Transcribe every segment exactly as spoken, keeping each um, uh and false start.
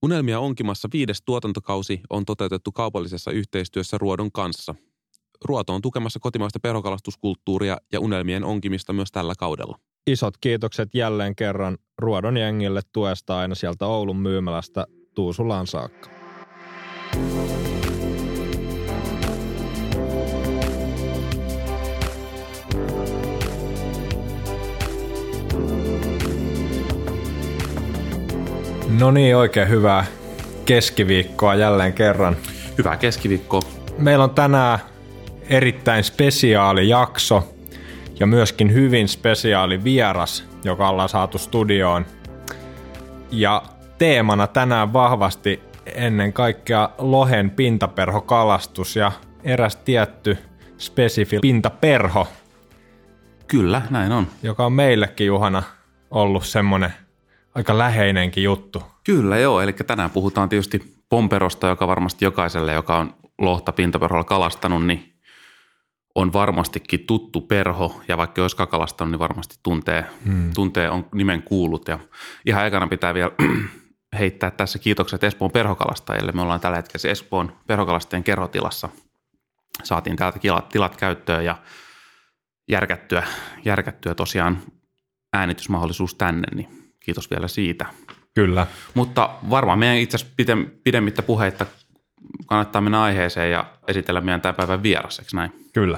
Unelmia onkimassa viides tuotantokausi on toteutettu kaupallisessa yhteistyössä Ruodon kanssa. Ruoto on tukemassa kotimaista perhokalastuskulttuuria ja unelmien onkimista myös tällä kaudella. Isot kiitokset jälleen kerran Ruodon jengille tuesta aina sieltä Oulun myymälästä Tuusulaan saakka. No niin, oikein hyvää keskiviikkoa jälleen kerran. Hyvää keskiviikkoa. Meillä on tänään erittäin spesiaali jakso ja myöskin hyvin spesiaali vieras, joka ollaan saatu studioon. Ja teemana tänään vahvasti ennen kaikkea lohen pintaperhokalastus ja eräs tietty spesifi pintaperho. Kyllä, näin on. Joka on meillekin, Juhana, ollut semmoinen aika läheinenkin juttu. Kyllä joo, eli tänään puhutaan tietysti pomperosta, joka varmasti jokaiselle, joka on lohta pintaperholla kalastanut, niin on varmastikin tuttu perho, ja vaikka olisikaan kalastanut, niin varmasti tuntee, hmm. tuntee on nimen kuullut. Ja ihan ekana pitää vielä heittää tässä kiitokset Espoon perhokalastajille. Me ollaan tällä hetkellä Espoon perhokalastajien kerhotilassa. Saatiin täältä tilat, tilat käyttöön ja järkättyä, järkättyä tosiaan äänitysmahdollisuus tänne, niin kiitos vielä siitä. Kyllä. Mutta varmaan meidän itse asiassa pidemmittä puheitta kannattaa mennä aiheeseen ja esitellä meidän tämän päivän vieras, eikö näin? Kyllä.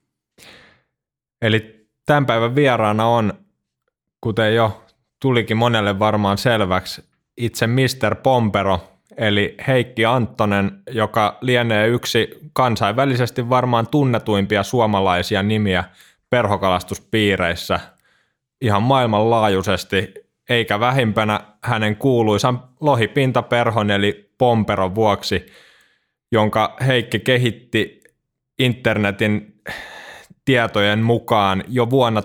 Eli tämän päivän vieraana on, kuten jo tulikin monelle varmaan selväksi, itse mister Pompero, eli Heikki Anttonen, joka lienee yksi kansainvälisesti varmaan tunnetuimpia suomalaisia nimiä perhokalastuspiireissä ihan maailmanlaajuisesti, eikä vähimpänä hänen kuuluisan lohipintaperhon eli Pomperon vuoksi, jonka Heikki kehitti internetin tietojen mukaan jo vuonna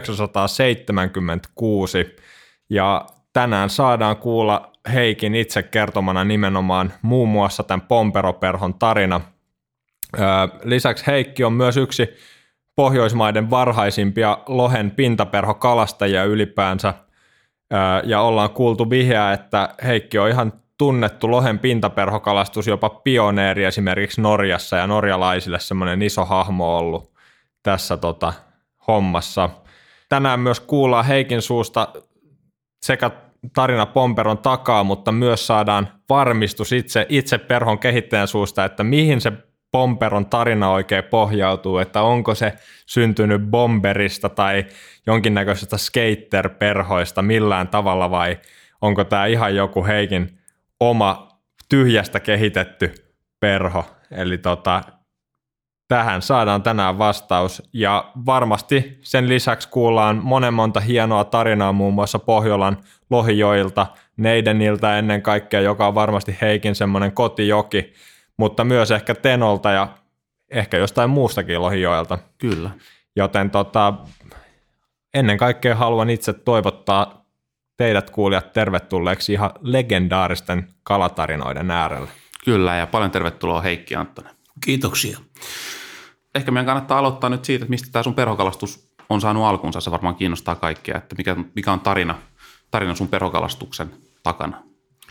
tuhatyhdeksänsataaseitsemänkymmentäkuusi, ja tänään saadaan kuulla Heikin itse kertomana nimenomaan muun muassa tämän Pomperoperhon tarina. Lisäksi Heikki on myös yksi Pohjoismaiden varhaisimpia lohen pintaperhokalastajia ylipäänsä, ja ollaan kuultu vihjeä, että Heikki on ihan tunnettu lohen pintaperhokalastus, jopa pioneeri esimerkiksi Norjassa, ja norjalaisille semmoinen iso hahmo ollut tässä tota, hommassa. Tänään myös kuullaan Heikin suusta sekä tarina Pomperon takaa, mutta myös saadaan varmistus itse, itse perhon kehittäjän suusta, että mihin se Pomperon tarina oikein pohjautuu, että onko se syntynyt bomberista tai jonkinnäköisestä skater-perhoista millään tavalla vai onko tämä ihan joku Heikin oma tyhjästä kehitetty perho. Eli tota, tähän saadaan tänään vastaus ja varmasti sen lisäksi kuullaan monen monta hienoa tarinaa muun muassa Pohjolan lohijoilta, Neideniltä ennen kaikkea, joka on varmasti Heikin semmoinen kotijoki, mutta myös ehkä Tenolta ja ehkä jostain muustakin lohijoelta. Kyllä. Joten tota, ennen kaikkea haluan itse toivottaa teidät kuulijat tervetulleeksi ihan legendaaristen kalatarinoiden äärelle. Kyllä, ja paljon tervetuloa Heikki Anttonen. Kiitoksia. Ehkä meidän kannattaa aloittaa nyt siitä, että mistä tämä sun perhokalastus on saanut alkunsa. Se varmaan kiinnostaa kaikkia, että mikä, mikä on tarina, tarina sun perhokalastuksen takana.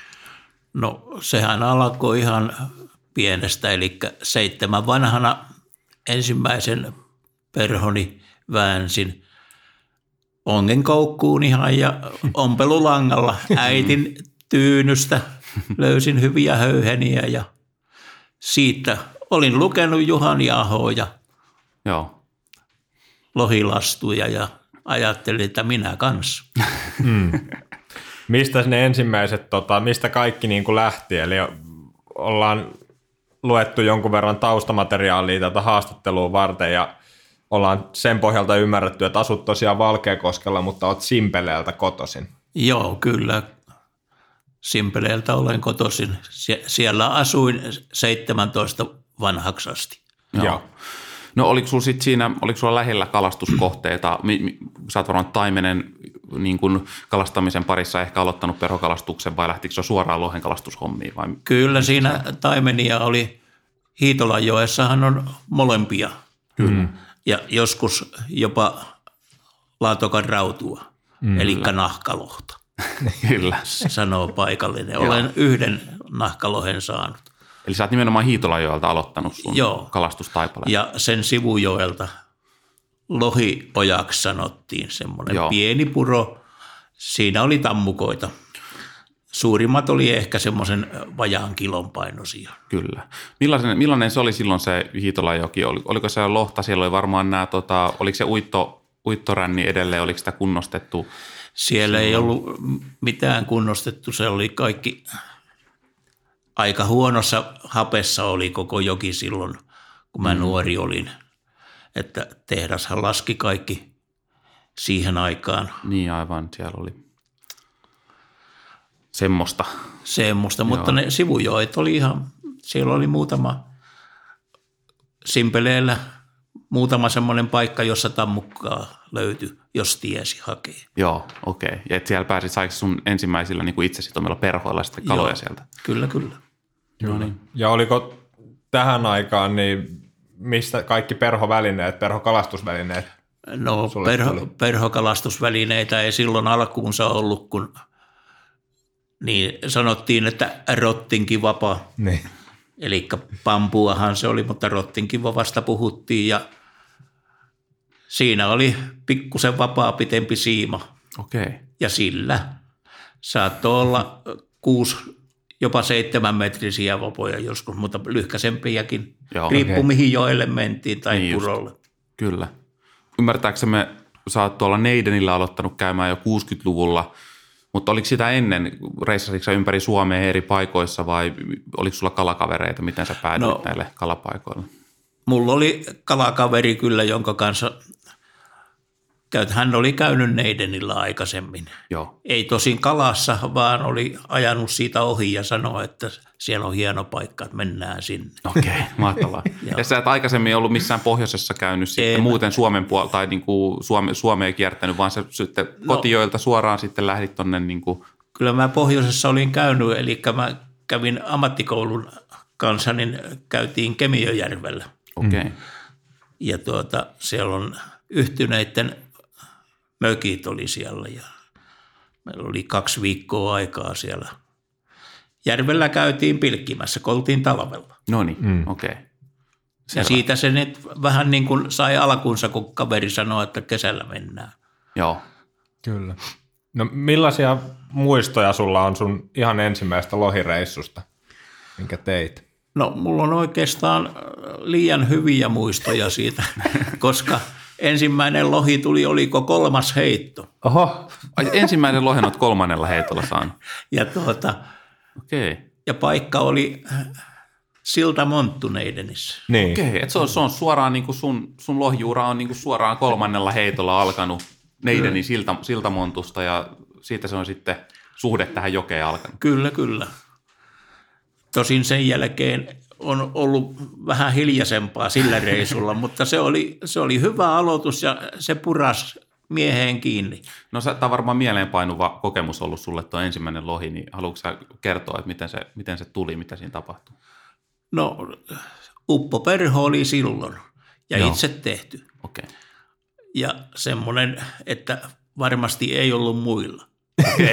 No sehän alkoi ihan pienestä, eli seitsemän vanhana ensimmäisen perhoni väänsin ongenkoukkuun ihan ja ompelulangalla äitin tyynystä löysin hyviä höyheniä ja siitä olin lukenut Juhani Ahoa ja Joo. lohilastuja ja ajattelin, että minä kanssa. Hmm. Mistä ne ensimmäiset, tota, mistä kaikki niin kuin lähti? Eli ollaan luettu jonkun verran taustamateriaalia tätä haastattelua varten ja ollaan sen pohjalta ymmärretty, että asut tosiaan Valkeakoskella, mutta oot Simpeleeltä kotoisin. Joo, kyllä. Simpeleeltä olen kotoisin. Sie- siellä asuin seitsemäntoista vanhaksi asti. Joo. Joo. No oliko sulla sit siinä, oliko sulla lähellä kalastuskohteita? Sä oot varmaan taimenen niin kuin kalastamisen parissa ehkä aloittanut perhokalastuksen vai lähtikö se suoraan lohen kalastushommiin? Vai? Kyllä siinä taimenia oli. Hiitolanjoessahan on molempia. Mm. Ja joskus jopa laatokan rautua, mm. eli nahkalohta. Kyllä. sanoo paikallinen. Olen yhden nahkalohen saanut. Eli sä oot nimenomaan Hiitolajoelta aloittanut sun Joo. kalastustaipaleen. Ja sen sivujoelta Lohiojaksi sanottiin, semmoinen Joo. pieni puro. Siinä oli tammukoita. Suurimmat oli ehkä semmoisen vajaan kilon painoisia. Kyllä. Millainen, millainen se oli silloin se Hiitolajoki? Oli, oliko se lohta? Siellä oli varmaan nämä, tota, oliko se uitto, uittoränni edelleen, oliko sitä kunnostettu? Siellä ei ollut mitään kunnostettu, se oli kaikki aika huonossa hapessa oli koko joki silloin, kun mä mm. nuori olin. Että tehdashan laski kaikki siihen aikaan. Niin aivan, siellä oli semmoista. Semmoista, mutta ne sivujoet oli ihan, siellä oli muutama Simpeleellä muutama semmoinen paikka, jossa tammukkaa löytyi, jos tiesi hakea. Joo, okei. Okay. Ja et siellä pääsit, saiko sun ensimmäisillä niin kuin itsesitomilla perhoilla sitten kaloja Joo, sieltä? Kyllä, kyllä. Kyllä. Niin. Ja oliko tähän aikaan, niin mistä kaikki perhovälineet, perhokalastusvälineet? No perho, perhokalastusvälineitä ei silloin alkuunsa ollut, kun niin sanottiin, että rottinkivapa. Niin. Eli pampuahan se oli, mutta rottinkivavasta puhuttiin ja siinä oli pikkusen vapaa pitempi siima. Okei. Okay. Ja sillä saattoi olla kuusi, jopa seitsemän metrisiä vapoja joskus, mutta lyhkäisempiäkin. Joo, riippuu okay. mihin joelle mentiin tai niin purolle. Just. Kyllä. Ymmärtääksemme sä oot tuolla Neidenillä aloittanut käymään jo kuusikymmentäluvulla, mutta oliko sitä ennen, reissasitko sä ympäri Suomea eri paikoissa vai oliko sulla kalakavereita, miten sä päädyit no, näille kalapaikoille? Mulla oli kalakaveri kyllä, jonka kanssa hän oli käynyt Neidenillä aikaisemmin. Joo. Ei tosin kalassa, vaan oli ajanut siitä ohi ja sanoi, että siellä on hieno paikka, että mennään sinne. Okei, okay, mahtavaa. Ja sä et aikaisemmin ollut missään pohjoisessa käynyt sitten en. muuten Suomen puolella tai niin kuin Suome, Suomea kiertänyt, vaan sä sitten no, kotijoilta suoraan sitten lähdit tonne niin kuin... Kyllä mä pohjoisessa olin käynyt, eli mä kävin ammattikoulun kanssa, niin käytiin Kemiöjärvellä. Okei. Okay. Ja tuota, siellä on yhtyneiden mökit oli siellä ja meillä oli kaksi viikkoa aikaa siellä. Järvellä käytiin pilkkimässä, kun oltiin talvella. No niin, mm. okei. Okay. Ja siitä se nyt vähän niin kuin sai alkunsa, kun kaveri sanoi, että kesällä mennään. Joo. Kyllä. No millaisia muistoja sulla on sun ihan ensimmäistä lohireissusta, minkä teit? No mulla on oikeastaan liian hyviä muistoja siitä, koska ensimmäinen lohi tuli, oliko kolmas heitto. Oho, ensimmäinen lohen olet kolmannella heitolla saanut. Ja, tuota, okay. ja paikka oli Siltamonttu Neidenissä. Niin. Okei, okay. se on, se on suoraan niin kuin sun, sun lohijuura on niin kuin suoraan kolmannella heitolla alkanut Neidenin silta, Siltamontusta ja siitä se on sitten suhde tähän jokeen alkanut. Kyllä, kyllä. Tosin sen jälkeen on ollut vähän hiljaisempaa sillä reisulla, mutta se oli, se oli hyvä aloitus ja se puras mieheen kiinni. No tämä on varmaan mieleenpainuva kokemus ollut sulle tuo ensimmäinen lohi, niin haluatko sä kertoa, että miten se, miten se tuli, mitä siinä tapahtui? No uppoperho oli silloin ja Joo. itse tehty. Okay. Ja semmoinen, että varmasti ei ollut muilla. Okay.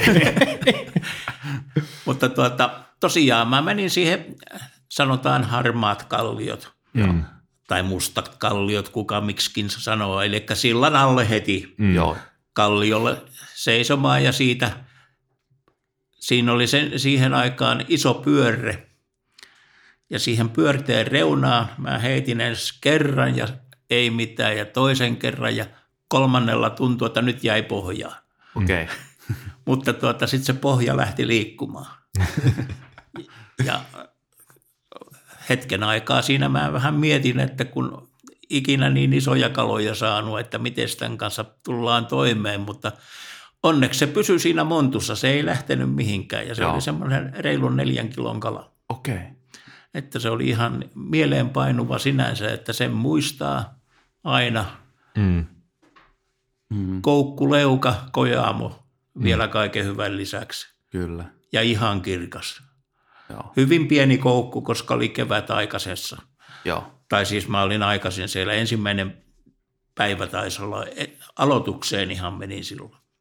Mutta tuota, tosiaan mä menin siihen, sanotaan harmaat kalliot mm. tai mustat kalliot, kuka miksikin sanoo, eli sillan alle heti mm. kalliolle seisomaan ja siitä, siinä oli sen, siihen aikaan iso pyörre ja siihen pyörteen reunaan mä heitin ensin kerran ja ei mitään ja toisen kerran ja kolmannella tuntui, että nyt jäi pohjaan. Okei. Okay. Mutta tuota, sitten se pohja lähti liikkumaan. Ja hetken aikaa siinä mä vähän mietin, että kun ikinä niin isoja kaloja saanut, että miten tämän kanssa tullaan toimeen, mutta onneksi se pysyi siinä montussa, se ei lähtenyt mihinkään ja se Joo. oli semmoinen reilun neljän kilon kala. Okei. Okay. Että se oli ihan mieleenpainuva sinänsä, että sen muistaa aina. Mm. Mm. Koukku, leuka, kojaamo vielä kaiken hyvän lisäksi. Kyllä. Ja ihan kirkas. Joo. Hyvin pieni koukku, koska oli kevät aikaisessa. Joo. Tai siis mä olin aikaisin siellä. Ensimmäinen päivä taisi olla, aloitukseen ihan menin silloin.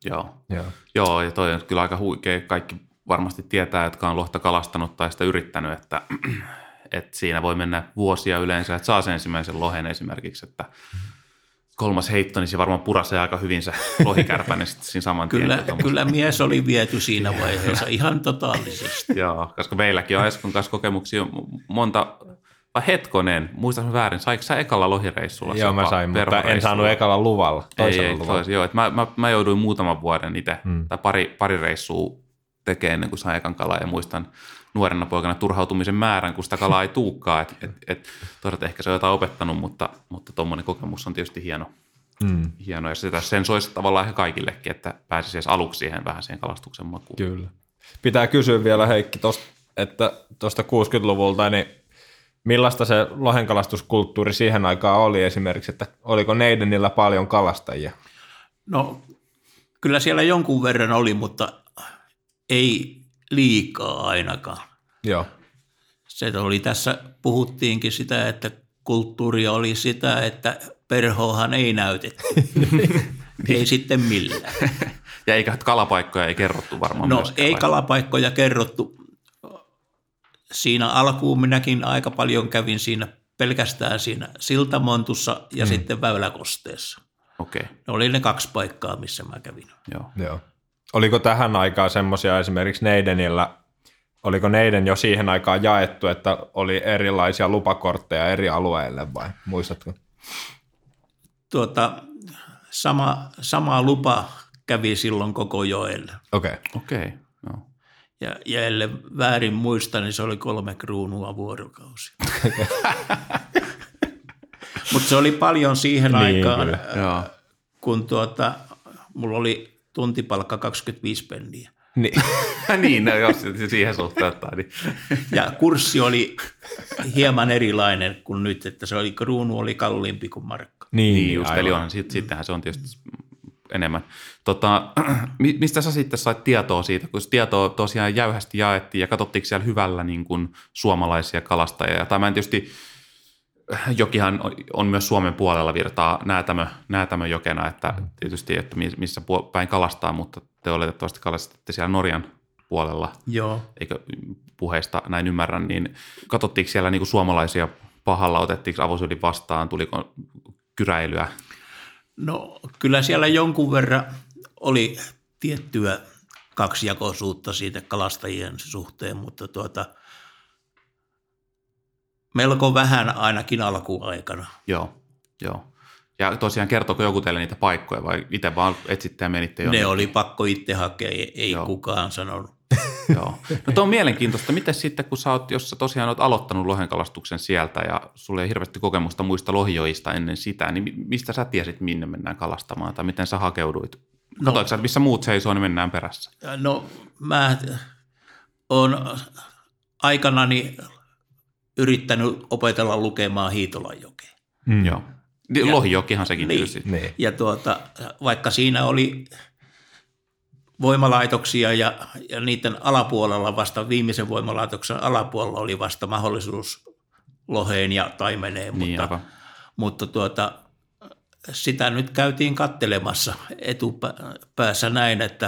Joo. Joo. Joo, ja toi on kyllä aika huikea. Kaikki varmasti tietää, jotka on lohta kalastanut tai sitä yrittänyt, että, että siinä voi mennä vuosia yleensä, että saa sen ensimmäisen lohen esimerkiksi, että kolmas heitto, niin se varmaan purasee aika hyvin se lohikärpäinen sitten siinä saman tien. Kyllä, kyllä mies oli viety siinä vaiheessa ihan totaalisesti. Joo, koska meilläkin on Eskon kanssa kokemuksia monta, vai hetkonen, muistatko väärin, saiko sä ekalla lohireissulla? Joo, mä sain, mutta en saanut ekalla luvalla, toisella ei, ei, luvalla. Tois, joo, että mä, mä, mä jouduin muutaman vuoden itse, hmm. tai pari, pari reissua tekemään ennen kuin sain ekan kalaa, ja muistan nuorena poikana turhautumisen määrän, kun sitä kalaa ei tuukkaa, että et, et, toisaalta ehkä se on jotain opettanut, mutta, mutta tuommoinen kokemus on tietysti hieno. Hmm. hieno, ja sitä sen soisi tavallaan ihan kaikillekin, että pääsisi edes aluksi siihen vähän siihen kalastuksen makuun. Kyllä. Pitää kysyä vielä Heikki, tosta, että tuosta kuusikymmentäluvulta, niin millaista se lohenkalastuskulttuuri siihen aikaan oli esimerkiksi, että oliko Neidenillä paljon kalastajia? No kyllä siellä jonkun verran oli, mutta ei liikaa ainakaan. Joo. Se oli tässä, puhuttiinkin sitä, että kulttuuria oli sitä, että perhoahan ei näytetty. Ei sitten millään. Ja eikä kalapaikkoja ei kerrottu varmaan No myöskään. ei vai? kalapaikkoja kerrottu. Siinä alkuun minäkin aika paljon kävin siinä pelkästään siinä Siltamontussa ja mm. sitten Väyläkosteessa. Okei. Okay. Ne oli ne kaksi paikkaa, missä mä kävin. Joo. Joo. Oliko tähän aikaan semmoisia esimerkiksi Neidenillä, oliko Neiden jo siihen aikaan jaettu, että oli erilaisia lupakortteja eri alueille vai muistatko? Tuota, sama, sama lupa kävi silloin koko joelle. Okei. Okay. Okei, okay. Joo. Ja, ja ellei väärin muista, niin se oli kolme kruunua vuorokausi. Mutta se oli paljon siihen niin, aikaan, Joo. kun tuota, mulla oli tuntipalkka kaksikymmentäviisi penniä. Niin, niin, no, jos siihen suhteuttaa. Niin. Ja kurssi oli hieman erilainen kuin nyt, että se oli, kruunu oli kalliimpi kuin markka. niin, Niin just, aivan. eli on, sit, sittenhän se on tietysti enemmän. Tota, mistä sä sitten sait tietoa siitä, kun tietoa tosiaan jäyhästi jaettiin ja katsottiinko siellä hyvällä niin kuin suomalaisia kalastajia? Tai mä en tietysti, jokihan on myös Suomen puolella virtaa Näätämö, Näätämö jokena, että tietysti, että missä päin kalastaa, mutta te oletettavasti kalastatte siellä Norjan puolella, Joo. eikö puheesta näin ymmärrän, niin katsottiinko siellä niin kuin suomalaisia pahalla, otettiinko avosylin vastaan, tuliko kyräilyä? No kyllä siellä jonkun verran oli tiettyä kaksijakoisuutta siitä kalastajien suhteen, mutta tuota, melko vähän ainakin alkuaikana. Joo, joo. Ja tosiaan kertoiko joku teille niitä paikkoja vai itse vaan etsitte ja menitte jonnekin? Ne oli pakko itse hakea, ei Joo. kukaan sanonut. Joo. No tuo on mielenkiintoista. Miten sitten, kun sä oot, jos sä tosiaan oot aloittanut lohenkalastuksen sieltä ja sulla ei hirveästi kokemusta muista lohijoista ennen sitä, niin mistä sä tiesit, minne mennään kalastamaan tai miten sä hakeuduit? No, Katoitko sä, että missä muut seisoo, niin mennään perässä? no mä oon aikanani yrittänyt opetella lukemaan Hiitolanjokea. Mm. Joo. Lohijokihan sekin Niin. tietysti. Niin. Ja tuota, vaikka siinä oli voimalaitoksia ja, ja niiden alapuolella vasta, viimeisen voimalaitoksen alapuolella oli vasta mahdollisuus loheen ja taimeneen, Niin, mutta, aivan. mutta tuota, sitä nyt käytiin kattelemassa etupäässä näin, että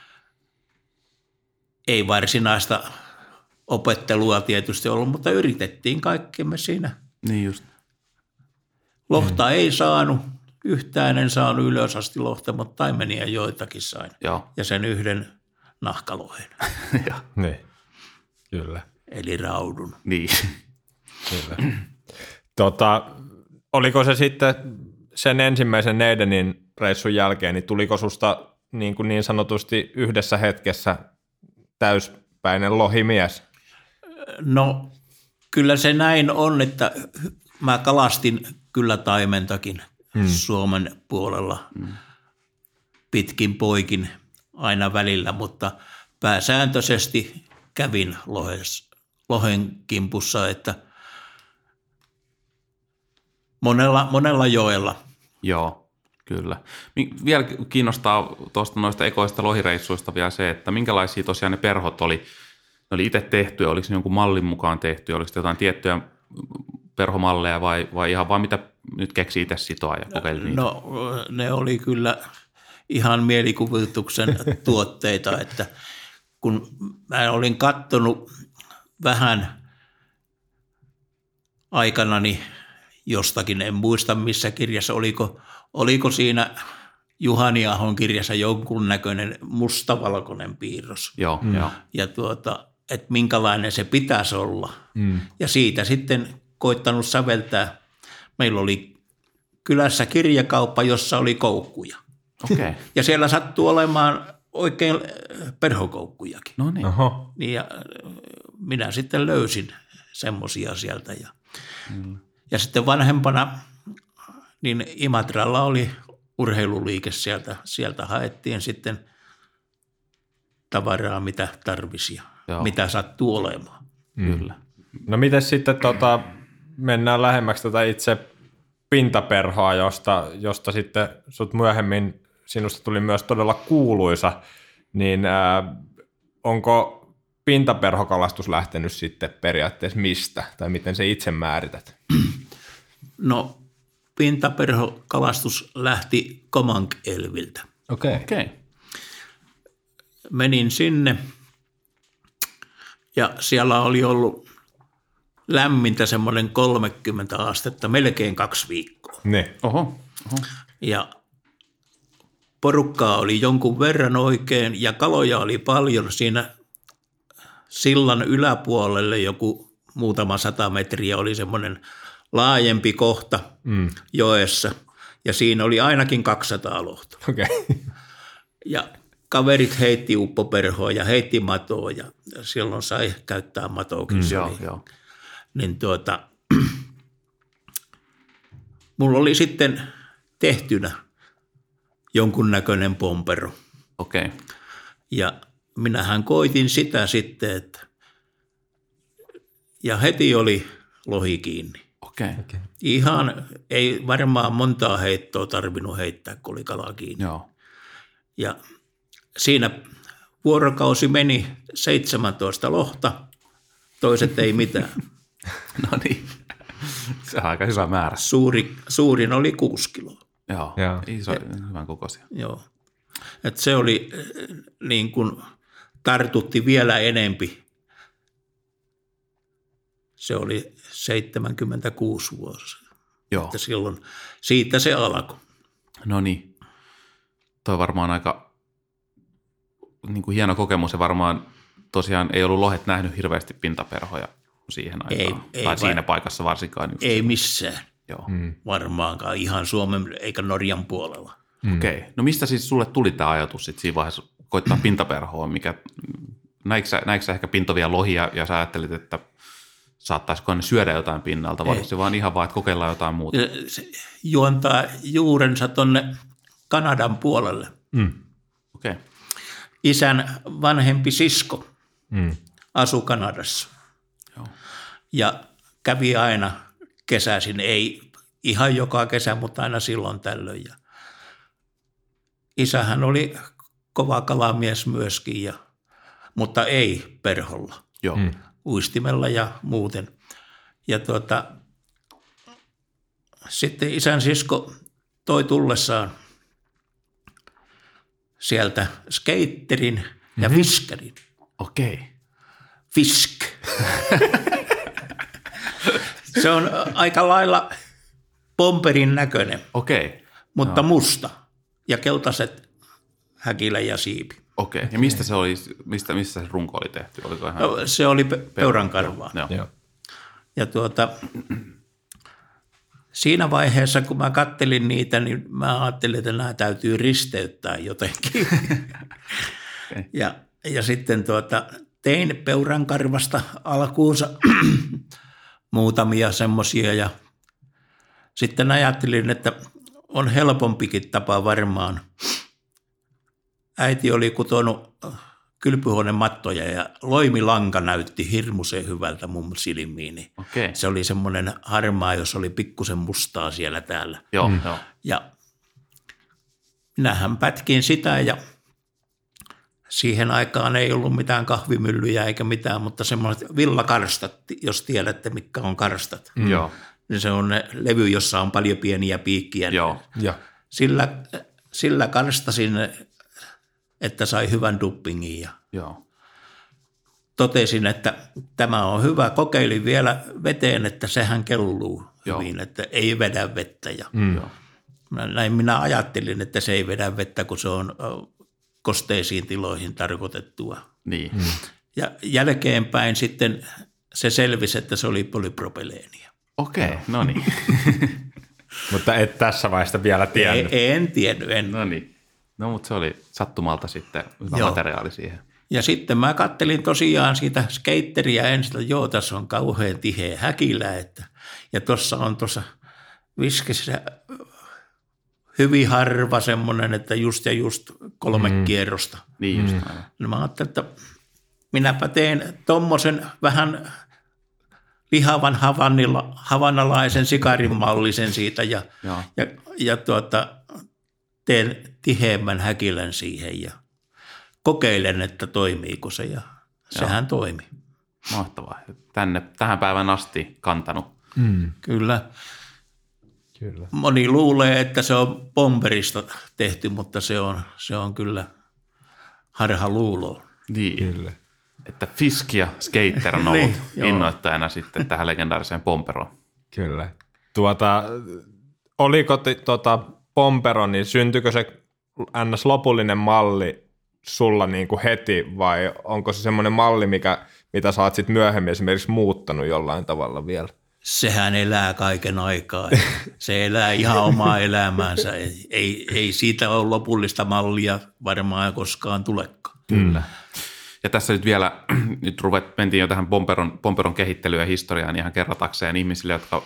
ei varsinaista opettelua tietysti ollut, mutta yritettiin kaikkemme siinä. Niin just. Lohta mm. ei saanut, yhtään en saanut ylös asti lohta, mutta taimenia joitakin sain. Joo. Ja sen yhden nahkalohen, Joo. Niin. Kyllä. eli raudun. Niin. Kyllä. Tota, oliko se sitten sen ensimmäisen Neidenin reissun jälkeen, niin tuliko susta niin, kuin niin sanotusti yhdessä hetkessä täyspäinen lohimies? No kyllä se näin on, että mä kalastin kyllä taimentakin hmm. Suomen puolella hmm. pitkin poikin aina välillä, mutta pääsääntöisesti kävin lohes, lohen kimpussa, että monella, monella joella. Joo, kyllä. Vielä kiinnostaa tuosta noista ekoista lohireissuista vielä se, että minkälaisia tosiaan ne perhot oli. Ne oli itse tehtyjä, oliko ne jonkun mallin mukaan tehtyjä, oliko jotain tiettyjä perhomalleja vai, vai ihan vaan mitä nyt keksi itse sitoa ja kokeili niitä? No ne oli kyllä ihan mielikuvituksen tuotteita, että kun mä olin katsonut vähän aikanani jostakin, en muista missä kirjassa, oliko, oliko siinä Juhani Ahon kirjassa jonkunnäköinen mustavalkoinen piirros. Joo, mm. joo. Ja tuota, että minkälainen se pitäisi olla. Mm. Ja siitä sitten koittanut säveltää. Meillä oli kylässä kirjakauppa, jossa oli koukkuja. Okay. Ja siellä sattuu olemaan oikein perhokoukkujakin. No niin. Oho. Ja minä sitten löysin semmoisia sieltä. Ja, mm. ja sitten vanhempana niin Imatralla oli urheiluliike sieltä. Sieltä haettiin sitten tavaraa, mitä tarvisi ja Joo. mitä sattuu olemaan. Mm. Kyllä. No miten sitten tota, mennään lähemmäksi tätä itse pintaperhoa, josta, josta sitten sut myöhemmin sinusta tuli myös todella kuuluisa, niin ää, onko pintaperhokalastus lähtenyt sitten periaatteessa mistä, tai miten se itse määrität? No pintaperhokalastus lähti Komank-Elviltä. Okei. Okay. Okay. Menin sinne ja siellä oli ollut lämmintä semmoinen kolmekymmentä astetta, melkein kaksi viikkoa. Ne. Oho. Oho. Ja porukkaa oli jonkun verran oikein ja kaloja oli paljon siinä sillan yläpuolelle, joku muutama sata metriä oli semmoinen laajempi kohta mm. joessa ja siinä oli ainakin kaksisataa lohta. Okay. Ja kaverit heitti uppoperhoa ja heitti matoa ja silloin sai käyttää matoakin. Mm, joo, joo. Niin tuota, mulla oli sitten tehtynä jonkunnäköinen pompero. Okei. Okay. Ja minähän koitin sitä sitten, että ja heti oli lohi kiinni. Okei. Okay. Okay. Ihan ei varmaan montaa heittoa tarvinnut heittää, kun oli kala kiinni. Joo. Ja siinä vuorokausi meni seitsemäntoista lohta, toiset ei mitään. No niin, se on aika hyvä määrä. Suuri, suurin oli kuusi kiloa. Joo, Joo. iso, hyvän kokoisia. Joo, että se oli niin kuin tartutti vielä enempi. Se oli seitsemänkymmentäkuusi vuosi. Joo. Että silloin siitä se alkoi. No niin, toi varmaan aika niin kuin hieno kokemus ja varmaan tosiaan ei ollut lohet nähnyt hirveästi pintaperhoja siihen aikaan. Ei, tai ei siinä vai, paikassa varsinkaan. Just. Ei missään. Joo. Mm. Varmaankaan ihan Suomen eikä Norjan puolella. Mm. Okei. Okay. No mistä siis sulle tuli tämä ajatus sit siinä vaiheessa koittaa pintaperhoa? Mikä, näikö, sä, näikö sä ehkä pintovia lohia ja sä ajattelit, että saattaisiko ne syödä jotain pinnalta vai se vaan ihan vaan, että kokeillaan jotain muuta? Se juontaa juurensa tuonne Kanadan puolelle. Mm. Okei. Okay. Isän vanhempi sisko Mm. asui Kanadassa. Joo. Ja kävi aina kesäisin, ei ihan joka kesä, mutta aina silloin tällöin. Ja isähän oli kova kalamies myöskin, ja, mutta ei perholla, Joo. Mm. uistimella ja muuten. Ja tuota, sitten isän sisko toi tullessaan sieltä skeitterin ja Mm-hmm. viskerin. Okei. Okay. Fisk. Se on aika lailla pomperin näköinen, Okei. mutta No. musta ja keltaiset häkilä ja siipi. Okei. Ja mistä se oli, mistä, missä se runko oli tehty? Oliko ihan No, se oli pe- peurankarvaa. Joo. Joo. Ja tuota, siinä vaiheessa, kun mä kattelin niitä, niin mä ajattelin, että nämä täytyy risteyttää jotenkin. Okay. ja, ja sitten tuota, tein peurankarvasta alkuunsa muutamia semmoisia ja sitten ajattelin, että on helpompikin tapa varmaan. Äiti oli kutonut kylpyhuoneen mattoja ja loimilanka näytti hirmuisen hyvältä mun silmiini. Okei. Se oli semmoinen harmaa, jos oli pikkusen mustaa siellä täällä. Joo, mm. joo. Ja minähän pätkin sitä ja siihen aikaan ei ollut mitään kahvimyllyjä eikä mitään, mutta semmoiset villakarstat, jos tiedätte mitkä on karstat. Mm. Joo. Niin se on ne levy, jossa on paljon pieniä piikkiä. Joo. Joo. Sillä sillä karstasin, että sai hyvän duppingin ja Joo. totesin, että tämä on hyvä. Kokeilin vielä veteen, että sehän kelluu Joo. hyvin, että ei vedä vettä. Ja Mm. näin minä ajattelin, että se ei vedä vettä, kun se on kosteisiin tiloihin tarkoitettua. Niin. Mm. Ja jälkeenpäin sitten se selvisi, että se oli polypropyleenia. Okei, no niin. Mutta et tässä vaiheessa vielä tiennyt. En, en tiennyt, en. No niin. No mutta se oli sattumalta sitten hyvä Joo. materiaali siihen. Ja sitten mä kattelin tosiaan siitä skateriä ensin, että joo, tässä on kauhean tiheä häkilä. Että, ja tuossa on tuossa viskissä hyvin harva semmoinen, että just ja just kolme mm. kierrosta. Niin just Mm. aivan. No mä ajattelin, että minäpä teen tommosen vähän lihavan havannilla, havannalaisen sikarin mallisen siitä ja, Joo. ja, ja tuota, teen tiheämmän häkilän siihen ja kokeilen, että toimiiko se ja sehän toimi. Mahtavaa. Tänne, tähän päivään asti kantanut. Mm. Kyllä. Kyllä. Moni luulee, että se on bomberista tehty, mutta se on, se on kyllä harha luulo. Niin. Kyllä. Että Fisk ja Skater on ollut Niin, joo. innoittajana sitten tähän legendaariseen Pomperoon. Kyllä. Tuota, oliko ti, tuota, Pompero, niin syntyykö se ns. Lopullinen malli sulla niin kuin heti vai onko se semmoinen malli, mikä, mitä sä oot sit myöhemmin esimerkiksi muuttanut jollain tavalla vielä? Sehän elää kaiken aikaa. Se elää ihan omaa elämäänsä. Ei, ei, ei siitä ole lopullista mallia varmaan koskaan tulekaan. Kyllä. Ja tässä nyt vielä, nyt ruvet, mentiin jo tähän Pomperon, Pomperon kehittelyyn ja historiaan ihan kerratakseen ihmisille, jotka,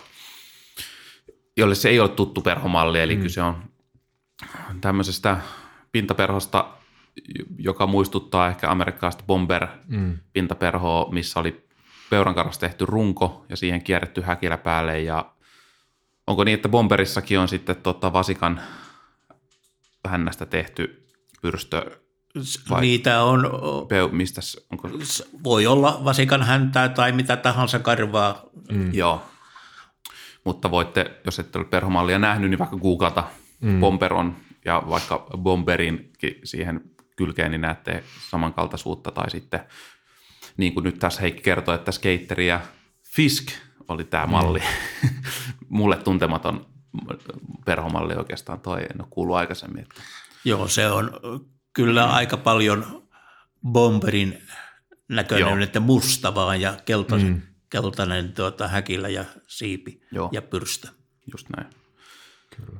joille se ei ole tuttu perhomalli, eli mm. kyse on tämmöisestä pintaperhosta, joka muistuttaa ehkä amerikkalaista bomber-pintaperhoa, missä oli peurankarvasta tehty runko ja siihen kierretty häkilä päälle. Ja onko niin, että bomberissakin on sitten tota vasikan hännästä tehty pyrstö? Vai Niitä on, peu, mistäs, onko? voi olla vasikan häntää tai mitä tahansa karvaa. Mm. Joo, mutta voitte, jos ette ole perhomallia nähnyt, niin vaikka googlata mm. Pomperon ja vaikka Bomberinkin siihen kylkeen, niin näette samankaltaisuutta. Tai sitten, niin kuin nyt tässä Heikki kertoi, että Skater ja Fisk oli tämä malli. Mm. Mulle tuntematon perhomalli oikeastaan, toi en ole kuullut aikaisemmin. Että. Joo, se on kyllä aika paljon bomberin näköinen, Joo. että musta vaan ja keltainen, mm. keltainen tuota, häkilä ja siipi Joo. ja pyrstö. Just näin. Kyllä.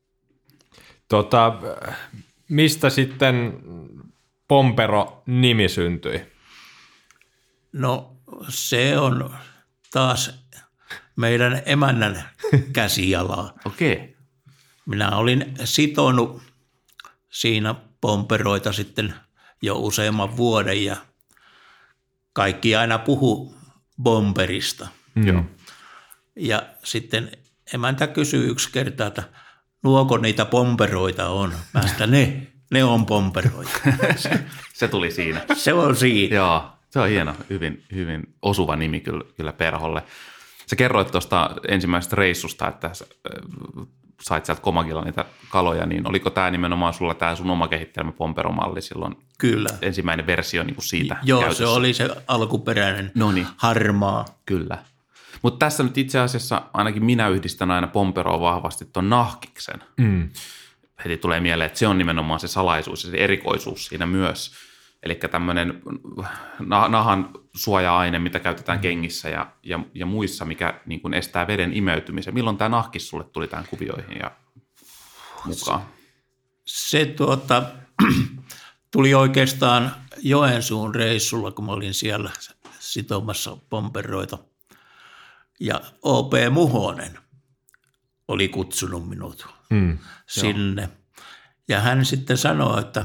Tota, mistä sitten Pompero-nimi syntyi? No se on taas meidän emännän käsialaa. Okei. Okay. Minä olin sitonut siinä pomperoita sitten jo useamman vuoden ja kaikki aina puhu bomberista. Mm. Ja sitten emäntä kysyi yksi kertaa, että nuoko niitä pomperoita on. Mä sitä, ne, ne on pomperoita. Se tuli siinä. Se on siinä. Joo, se on hieno, hyvin, hyvin osuva nimi kyllä, kyllä perholle. Sä kerroit tuosta ensimmäisestä reissusta, että sait sieltä Komagilla niitä kaloja, niin oliko tämä nimenomaan sulla tämä sun oma kehittelmä Pompero-malli silloin? Kyllä. Ensimmäinen versio niin kuin siitä Joo, käytössä. se oli se alkuperäinen Noniin. harmaa. Kyllä. Mutta tässä nyt itse asiassa ainakin minä yhdistän aina Pomperoa vahvasti tuon nahkiksen. Mm. Heti tulee mieleen, että se on nimenomaan se salaisuus ja se erikoisuus siinä myös. Eli tämmöinen nahan suoja-aine, mitä käytetään mm. kengissä ja, ja, ja muissa, mikä niin kuin estää veden imeytymisen. Milloin tämä nahkis sulle tuli tähän kuvioihin ja mukaan? Se, se tuota, tuli oikeastaan Joensuun reissulla, kun mä olin siellä sitomassa pomperoita. Ja O P Muhonen oli kutsunut minut mm, sinne. Joo. Ja hän sitten sanoi, että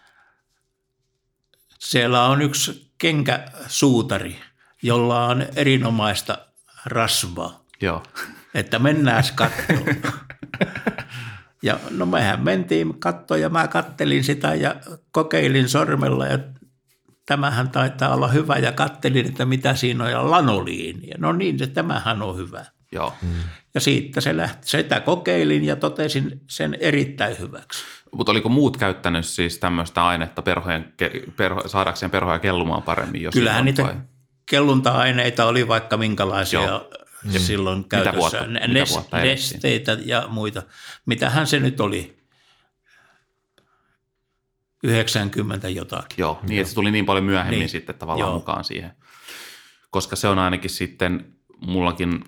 siellä on yksi kenkäsuutari, jolla on erinomaista rasvaa. Joo. Että mennään katsomaan. Ja no mehän mentiin katsomaan ja mä kattelin sitä ja kokeilin sormella ja tämähän taitaa olla hyvä ja kattelin, että mitä siinä on ja lanoliinia. No niin, se tämähän on hyvä. Joo. Mm. Ja siitä se lähti. Sitä kokeilin ja totesin sen erittäin hyväksi. Mutta oliko muut käyttänyt siis tämmöistä ainetta perhojen, perho, saadakseen perhoja kellumaan paremmin? Jos Kyllähän niitä vai? kellunta-aineita oli vaikka minkälaisia Joo. silloin Mitä käytössä. vuotta, Nes, mitä vuotta nesteitä ja muita. Mitähän se nyt oli? yhdeksänkymmentä jotakin. Joo, niin että se tuli niin paljon myöhemmin niin. sitten tavallaan Joo. mukaan siihen. Koska se on ainakin sitten mullakin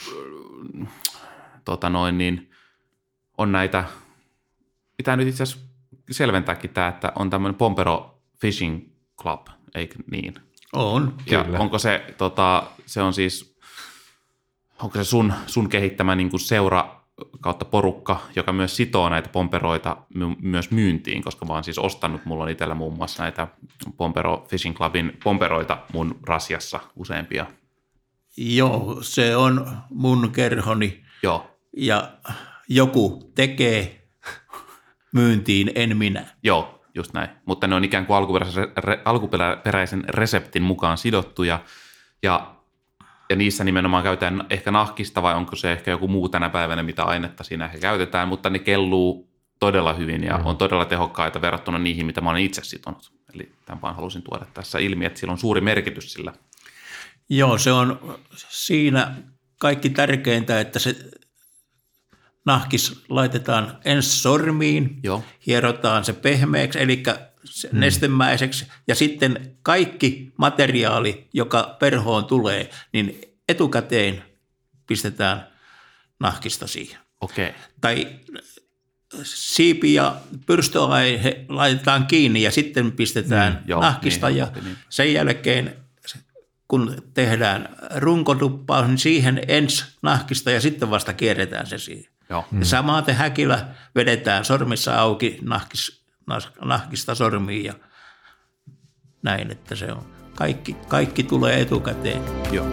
tota noin niin, on näitä, pitää nyt itse asiassa selventääkin tämä, että on tämmöinen Pompero Fishing Club, eikö niin? On. Ja Kyllä. onko se, tota, se on siis, onko se sun, sun kehittämä niin kuin seura kautta porukka, joka myös sitoo näitä pomperoita my- myös myyntiin, koska mä oon siis ostanut, mulla on itsellä muun muassa näitä Pompero Fishing Clubin pomperoita mun rasiassa useampia. Joo, se on mun kerhoni Joo, ja joku tekee myyntiin, en minä. joo, just näin. Mutta ne on ikään kuin alkuperäisen, re, alkuperäisen reseptin mukaan sidottuja ja Ja niissä nimenomaan käytetään ehkä nahkista vai onko se ehkä joku muu tänä päivänä, mitä ainetta siinä ehkä käytetään, mutta ne kelluu todella hyvin ja mm. on todella tehokkaita verrattuna niihin, mitä mä olen itse sitonut. Eli tämän vaan halusin tuoda tässä ilmi, että sillä on suuri merkitys sillä. Joo, se on siinä kaikki tärkeintä, että se nahkis laitetaan ensin sormiin, Joo. hierotaan se pehmeäksi, eli mm. nestemäiseksi, ja sitten kaikki materiaali, joka perhoon tulee, niin etukäteen pistetään nahkista siihen. Okei. Tai siipi ja pyrstöaihe laitetaan kiinni ja sitten pistetään Mm, joo, nahkista niin, ja niin. sen jälkeen kun tehdään runkotuppaus, niin siihen ensin nahkista ja sitten vasta kierretään se siihen. Joo. Ja samaten häkillä vedetään sormissa auki nahkis, nahkista sormiin ja näin, että se on. Kaikki, kaikki tulee etukäteen. Joo.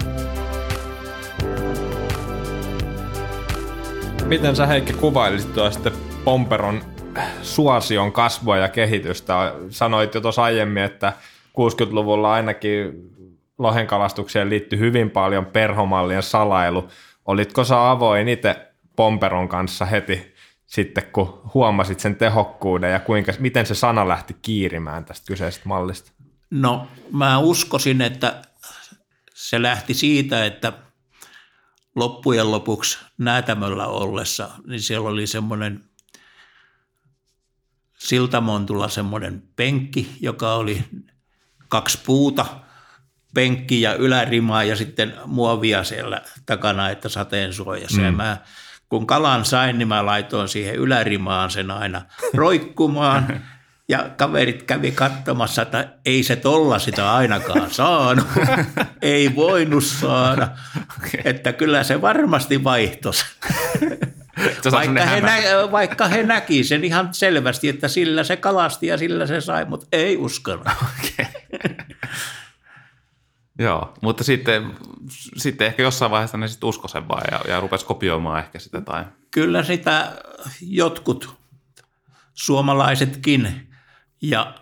Miten sä, Heikki, kuvailisit tuo sitten Pomperon suosion kasvua ja kehitystä? Sanoit jo tuossa aiemmin, että kuusikymmentäluvulla ainakin lohenkalastukseen liittyi hyvin paljon perhomallien salailu. Olitko sä avoin itse Pomperon kanssa heti sitten, kun huomasit sen tehokkuuden ja kuinka, miten se sana lähti kiirimään tästä kyseisestä mallista? No, mä uskoisin, että se lähti siitä, että loppujen lopuksi Näätämöllä ollessa, niin siellä oli semmoinen Siltamontulla semmoinen penkki, joka oli kaksi puuta, penkki ja ylärimaa ja sitten muovia siellä takana, että sateen suojassa. Mm. Ja mä, kun kalan sain, niin mä laitoin siihen ylärimaan sen aina roikkumaan. Ja kaverit kävi katsomassa, että ei se tolla sitä ainakaan saanut, ei voinut saada, okay. Että kyllä se varmasti vaihtoisi. Vaikka he, nä, vaikka he näki sen ihan selvästi, että sillä se kalasti ja sillä se sai, mutta ei uskonut. Okay. Joo, mutta sitten, sitten ehkä jossain vaiheessa ne sitten uskoi sen vaan ja, ja rupesi kopioimaan ehkä sitä. Tai... Kyllä sitä jotkut suomalaisetkin ja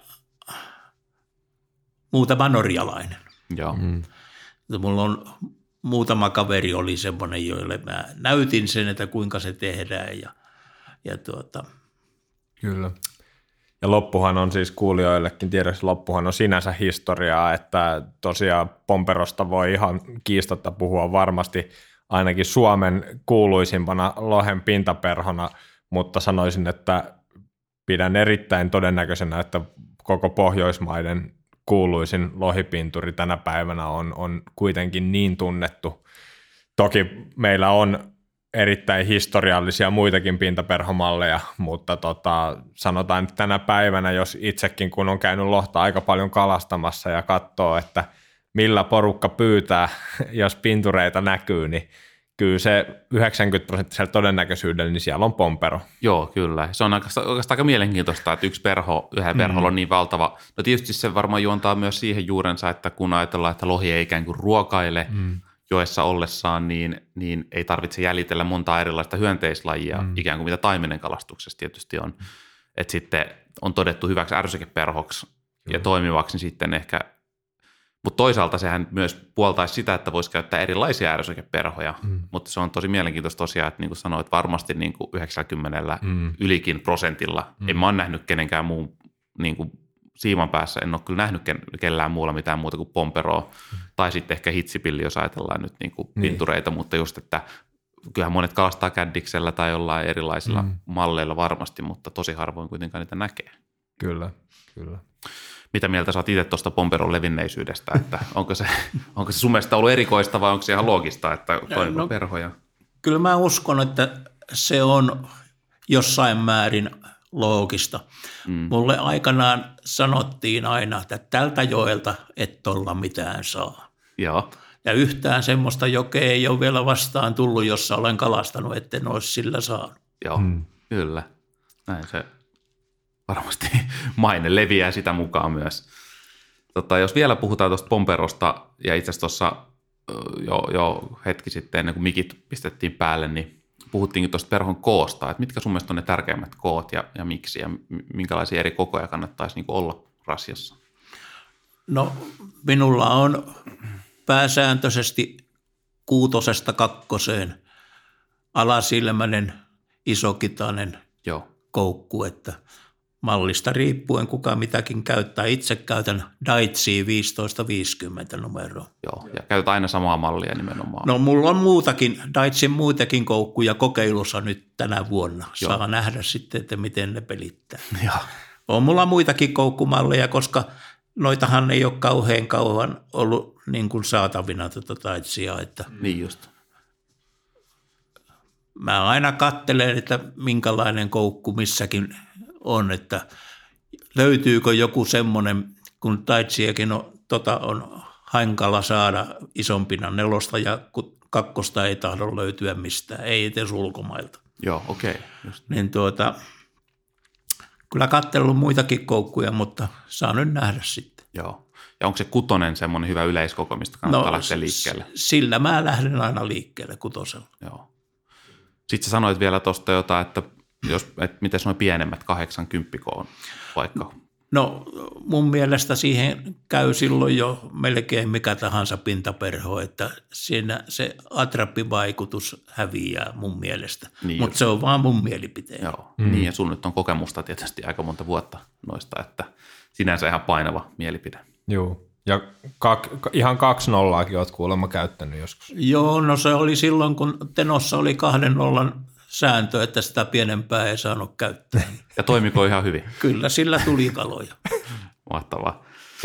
muutama norjalainen. Joo. Mm. Mulla on muutama kaveri oli semmoinen, joille mä näytin sen, että kuinka se tehdään. Ja, ja tuota. Kyllä. Ja loppuhan on siis kuulijoillekin tiedoksi, loppuhan on sinänsä historiaa, että tosiaan Pomperosta voi ihan kiistatta puhua varmasti ainakin Suomen kuuluisimpana lohen pintaperhona, mutta sanoisin, että pidän erittäin todennäköisenä, että koko Pohjoismaiden kuuluisin lohipinturi tänä päivänä on, on kuitenkin niin tunnettu. Toki meillä on erittäin historiallisia muitakin pintaperhomalleja, mutta tota, sanotaan nyt tänä päivänä, jos itsekin kun on käynyt lohta aika paljon kalastamassa ja katsoo, että millä porukka pyytää, jos pintureita näkyy, niin kyllä se yhdeksänkymmentä prosenttisella todennäköisyydellä, niin siellä on Pompero. Joo, kyllä. Se on oikeastaan, oikeastaan aika mielenkiintoista, että yksi perho, yhden perholla on niin valtava. No tietysti se varmaan juontaa myös siihen juurensa, että kun ajatellaan, että lohi ei ikään kuin ruokaile mm. joessa ollessaan, niin, niin ei tarvitse jäljitellä montaa erilaista hyönteislajia, mm. ikään kuin mitä taimenen kalastuksessa tietysti on. Että sitten on todettu hyväksi ärsykeperhoksi mm. ja toimivaksi, niin sitten ehkä Mutta toisaalta sehän myös puoltaisi sitä, että voisi käyttää erilaisia ärsykeperhoja, mm. mutta se on tosi mielenkiintoista tosiaan, että niin kuin sanoit, varmasti niin kuin yhdeksänkymmentä mm. ylikin prosentilla. Mm. En mä ole nähnyt kenenkään muun niin kuin siiman päässä, en ole kyllä nähnyt kellään muulla mitään muuta kuin pomperoa, mm. tai sitten ehkä hitsipilli, jos ajatellaan nyt niin kuin pintureita, mm. mutta just, että kyllähän monet kalastaa käddiksellä tai jollain erilaisilla mm. malleilla varmasti, mutta tosi harvoin kuitenkaan niitä näkee. Kyllä, kyllä. Mitä mieltä sä oot itse tuosta pomperon levinneisyydestä, että onko se, onko se sun mielestä ollut erikoista vai onko se ihan loogista, että toimiva no, perhoja? Kyllä mä uskon, että se on jossain määrin loogista. Mm. Mulle aikanaan sanottiin aina, että tältä joelta et olla mitään saa. Joo. Ja yhtään semmoista jokea ei ole vielä vastaan tullut, jossa olen kalastanut, etten olisi sillä saanut. Joo, mm. kyllä. Näin se varmasti maine leviää sitä mukaan myös. Tota, jos vielä puhutaan tuosta pomperosta, ja itse asiassa tuossa jo, jo hetki sitten, ennen kuin mikit pistettiin päälle, niin puhuttiinkin tuosta perhon koosta, että mitkä sun mielestä on ne tärkeimmät koot ja, ja miksi, ja minkälaisia eri kokoja kannattaisi niin kuin olla rasiassa? No, minulla on pääsääntöisesti kuutosesta kakkoseen alasilmäinen, isokitainen Joo. koukku, että mallista riippuen kuka mitäkin käyttää. Itse käytän Daitsia viisitoista viisikymmentä numeroa. Joo, ja käytät aina samaa mallia nimenomaan. No mulla on muutakin, Daitsin muitakin koukkuja kokeilussa nyt tänä vuonna. Joo. Saa nähdä sitten, että miten ne pelittää. Joo. On mulla muitakin koukkumalleja, koska noitahan ei ole kauhean kauan ollut niin kuin saatavina tätä Daitsia. Että niin just. Mä aina katselen, että minkälainen koukku missäkin on, että löytyykö joku semmoinen, kun Daitsiakin on, tota on hankala saada isompina nelosta ja kakkosta ei tahdo löytyä mistään, ei edes ulkomailta. Joo, okei. Okay. Niin tuota, kyllä katsellut muitakin koukkuja, mutta saa nyt nähdä sitten. Joo. Ja onko se kutonen semmoinen hyvä yleiskoko, mistä kannattaa no, lähteä liikkeelle? Sillä mä lähden aina liikkeelle kutosella. Joo. Sitten sä sanoit vielä tuosta jotain, että jos, että miten nuo pienemmät kahdeksankymppikoon vaikka? No mun mielestä siihen käy silloin jo melkein mikä tahansa pintaperho, että siinä se atrappivaikutus häviää mun mielestä, niin mutta se on vaan mun mielipiteeni. Joo, mm. niin ja sun nyt on kokemusta tietysti aika monta vuotta noista, että sinänsä ihan painava mielipide. Joo. Ja kak, ihan kaksi nollaakin olet kuulemma käyttänyt joskus. Joo, no se oli silloin, kun Tenossa oli kahden nollan sääntö, että sitä pienempää ei saanut käyttää. Ja toimiko ihan hyvin? Kyllä, sillä tuli kaloja. Mahtavaa.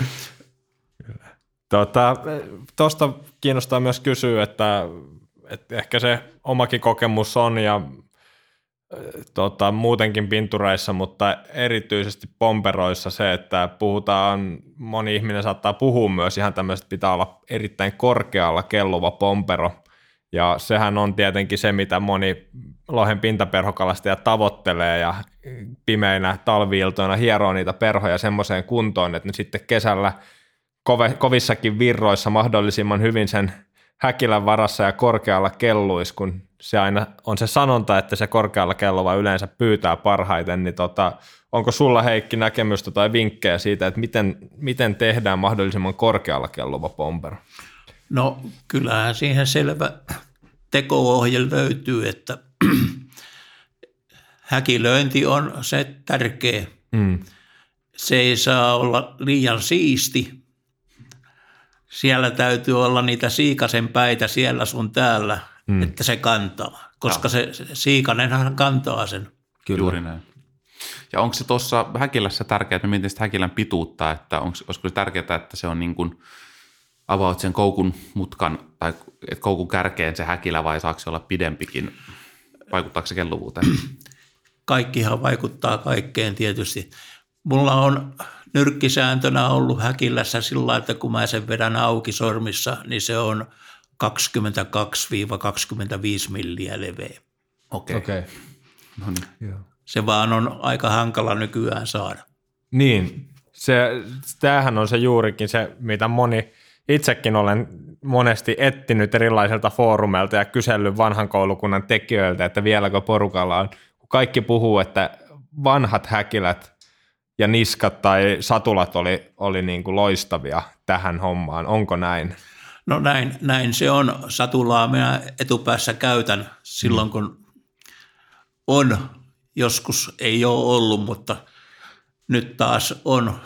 Tuosta tota, kiinnostaa myös kysyä, että, että ehkä se omakin kokemus on ja tota, muutenkin pintureissa, mutta erityisesti pomperoissa se, että puhutaan, moni ihminen saattaa puhua myös ihan tämmöistä, pitää olla erittäin korkealla kelluva pompero, ja sehän on tietenkin se, mitä moni lohen pintaperhokalastaja tavoittelee, ja pimeinä talvi-iltoina hieroo niitä perhoja semmoiseen kuntoon, että ne sitten kesällä kovissakin virroissa mahdollisimman hyvin sen häkilän varassa ja korkealla kelluis, kun se aina on se sanonta, että se korkealla kelluva yleensä pyytää parhaiten, niin tota, onko sulla Heikki näkemystä tai vinkkejä siitä, että miten, miten tehdään mahdollisimman korkealla kelluva pompero? No kyllähän siihen selvä teko-ohje löytyy, että häkilöinti on se tärkeä. Mm. Se ei saa olla liian siisti. Siellä täytyy olla niitä siikasen päitä siellä sun täällä, mm. että se kantaa, koska se, se siikanenhan kantaa sen. Kyllä. Juuri näin. Ja onko se tuossa häkilässä tärkeää, että me mietin sitä häkilän pituutta, että onko, olisiko se tärkeää, että se on niin kuin avaat sen koukun mutkan tai että koukun kärkeen se häkilä vai saako se olla pidempikin? Vaikuttaako se kelluvuuteen? Kaikkihan vaikuttaa kaikkeen tietysti. Mulla on nyrkkisääntönä ollut häkilässä sillä, että kun mä sen vedän auki sormissa, niin se on kaksikymmentäkaksi kaksikymmentäviisi milliä leveä. Okei. Okay. Okay. No niin. Se vaan on aika hankala nykyään saada. Niin, se, tämähän on se juurikin se, mitä moni, itsekin olen monesti etsinyt erilaisilta foorumeilta ja kysellyt vanhan koulukunnan tekijöiltä, että vieläkö porukalla on. Kaikki puhuu, että vanhat häkilät ja niskat tai satulat oli, oli niin kuin loistavia tähän hommaan. Onko näin? No näin, näin se on. Satulaa minä etupäässä käytän silloin, kun on. Joskus ei ole ollut, mutta nyt taas on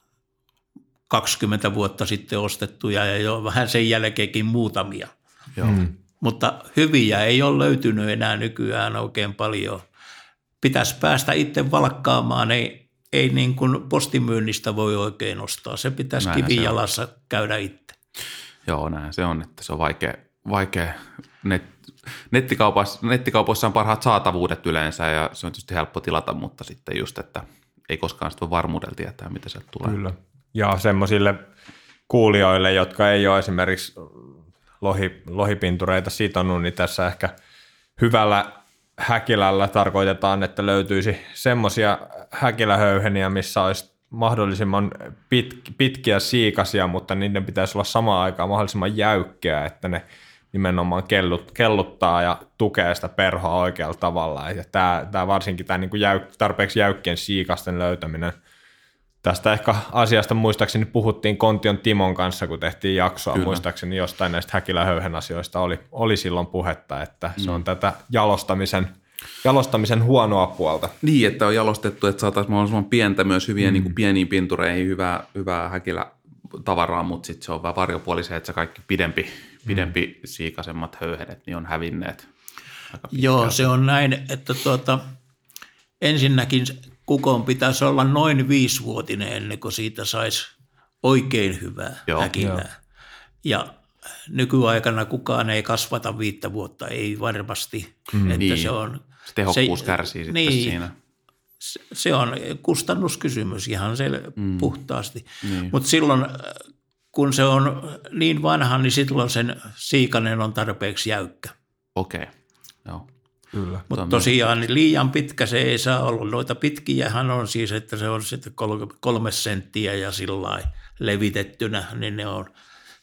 kaksikymmentä vuotta sitten ostettuja ja jo vähän sen jälkeenkin muutamia. Joo. Mm. Mutta hyviä ei ole löytynyt enää nykyään oikein paljon. Pitäisi päästä itse valkkaamaan, ei, ei niin kuin postimyynnistä voi oikein ostaa. Se pitäisi Näinhän kivijalassa käydä itse. Joo, näin se on, että se on vaikea, vaikea. Net, nettikaupoissa, nettikaupoissa on parhaat saatavuudet yleensä ja se on tietysti helppo tilata, mutta sitten just, että ei koskaan sitä voi varmuudella tietää, mitä sieltä tulee. Kyllä. Ja semmoisille kuulijoille, jotka ei ole esimerkiksi lohi, lohipintureita sitonut, niin tässä ehkä hyvällä häkilällä tarkoitetaan, että löytyisi semmoisia häkilähöyheniä, missä olisi mahdollisimman pit, pitkiä siikasia, mutta niiden pitäisi olla samaan aikaan mahdollisimman jäykkiä, että ne nimenomaan kellut, kelluttaa ja tukee sitä perhoa oikealla tavalla. Ja tämä, tämä varsinkin tämä niin kuin jäyk, tarpeeksi jäykkien siikasten löytäminen. Tästä ehkä asiasta muistaakseni puhuttiin Kontion Timon kanssa, kun tehtiin jaksoa. Kyllä. Muistaakseni jostain näistä häkilähöyhen asioista oli, oli silloin puhetta, että se on mm. tätä jalostamisen, jalostamisen huonoa puolta. Niin, että on jalostettu, että saataisiin mahdollisimman pientä myös hyviä mm. niin kuin pieniin pintureihin hyvää, hyvää häkilätavaraa, mutta sitten se on vähän varjopuoli se, että se kaikki pidempi, pidempi mm. siikasemmat höyhenet niin on hävinneet. Joo, se on näin, että tuota, ensinnäkin kukon pitäisi olla noin viisivuotinen ennen kuin siitä saisi oikein hyvää Joo, häkilää. Jo. Ja nykyaikana kukaan ei kasvata viittä vuotta, ei varmasti. Mm, että niin. se on, se tehokkuus se, kärsii sitten niin, siinä. Se, se on kustannuskysymys ihan se mm. puhtaasti. Niin. Mutta silloin, kun se on niin vanha, niin silloin sen siikanen on tarpeeksi jäykkä. Okei, okay. Joo. Kyllä. Mutta tosiaan liian pitkä se ei saa olla. Noita pitkiähän on siis, että se on sitten kolme, kolme senttiä ja sillä levitettynä, niin ne on,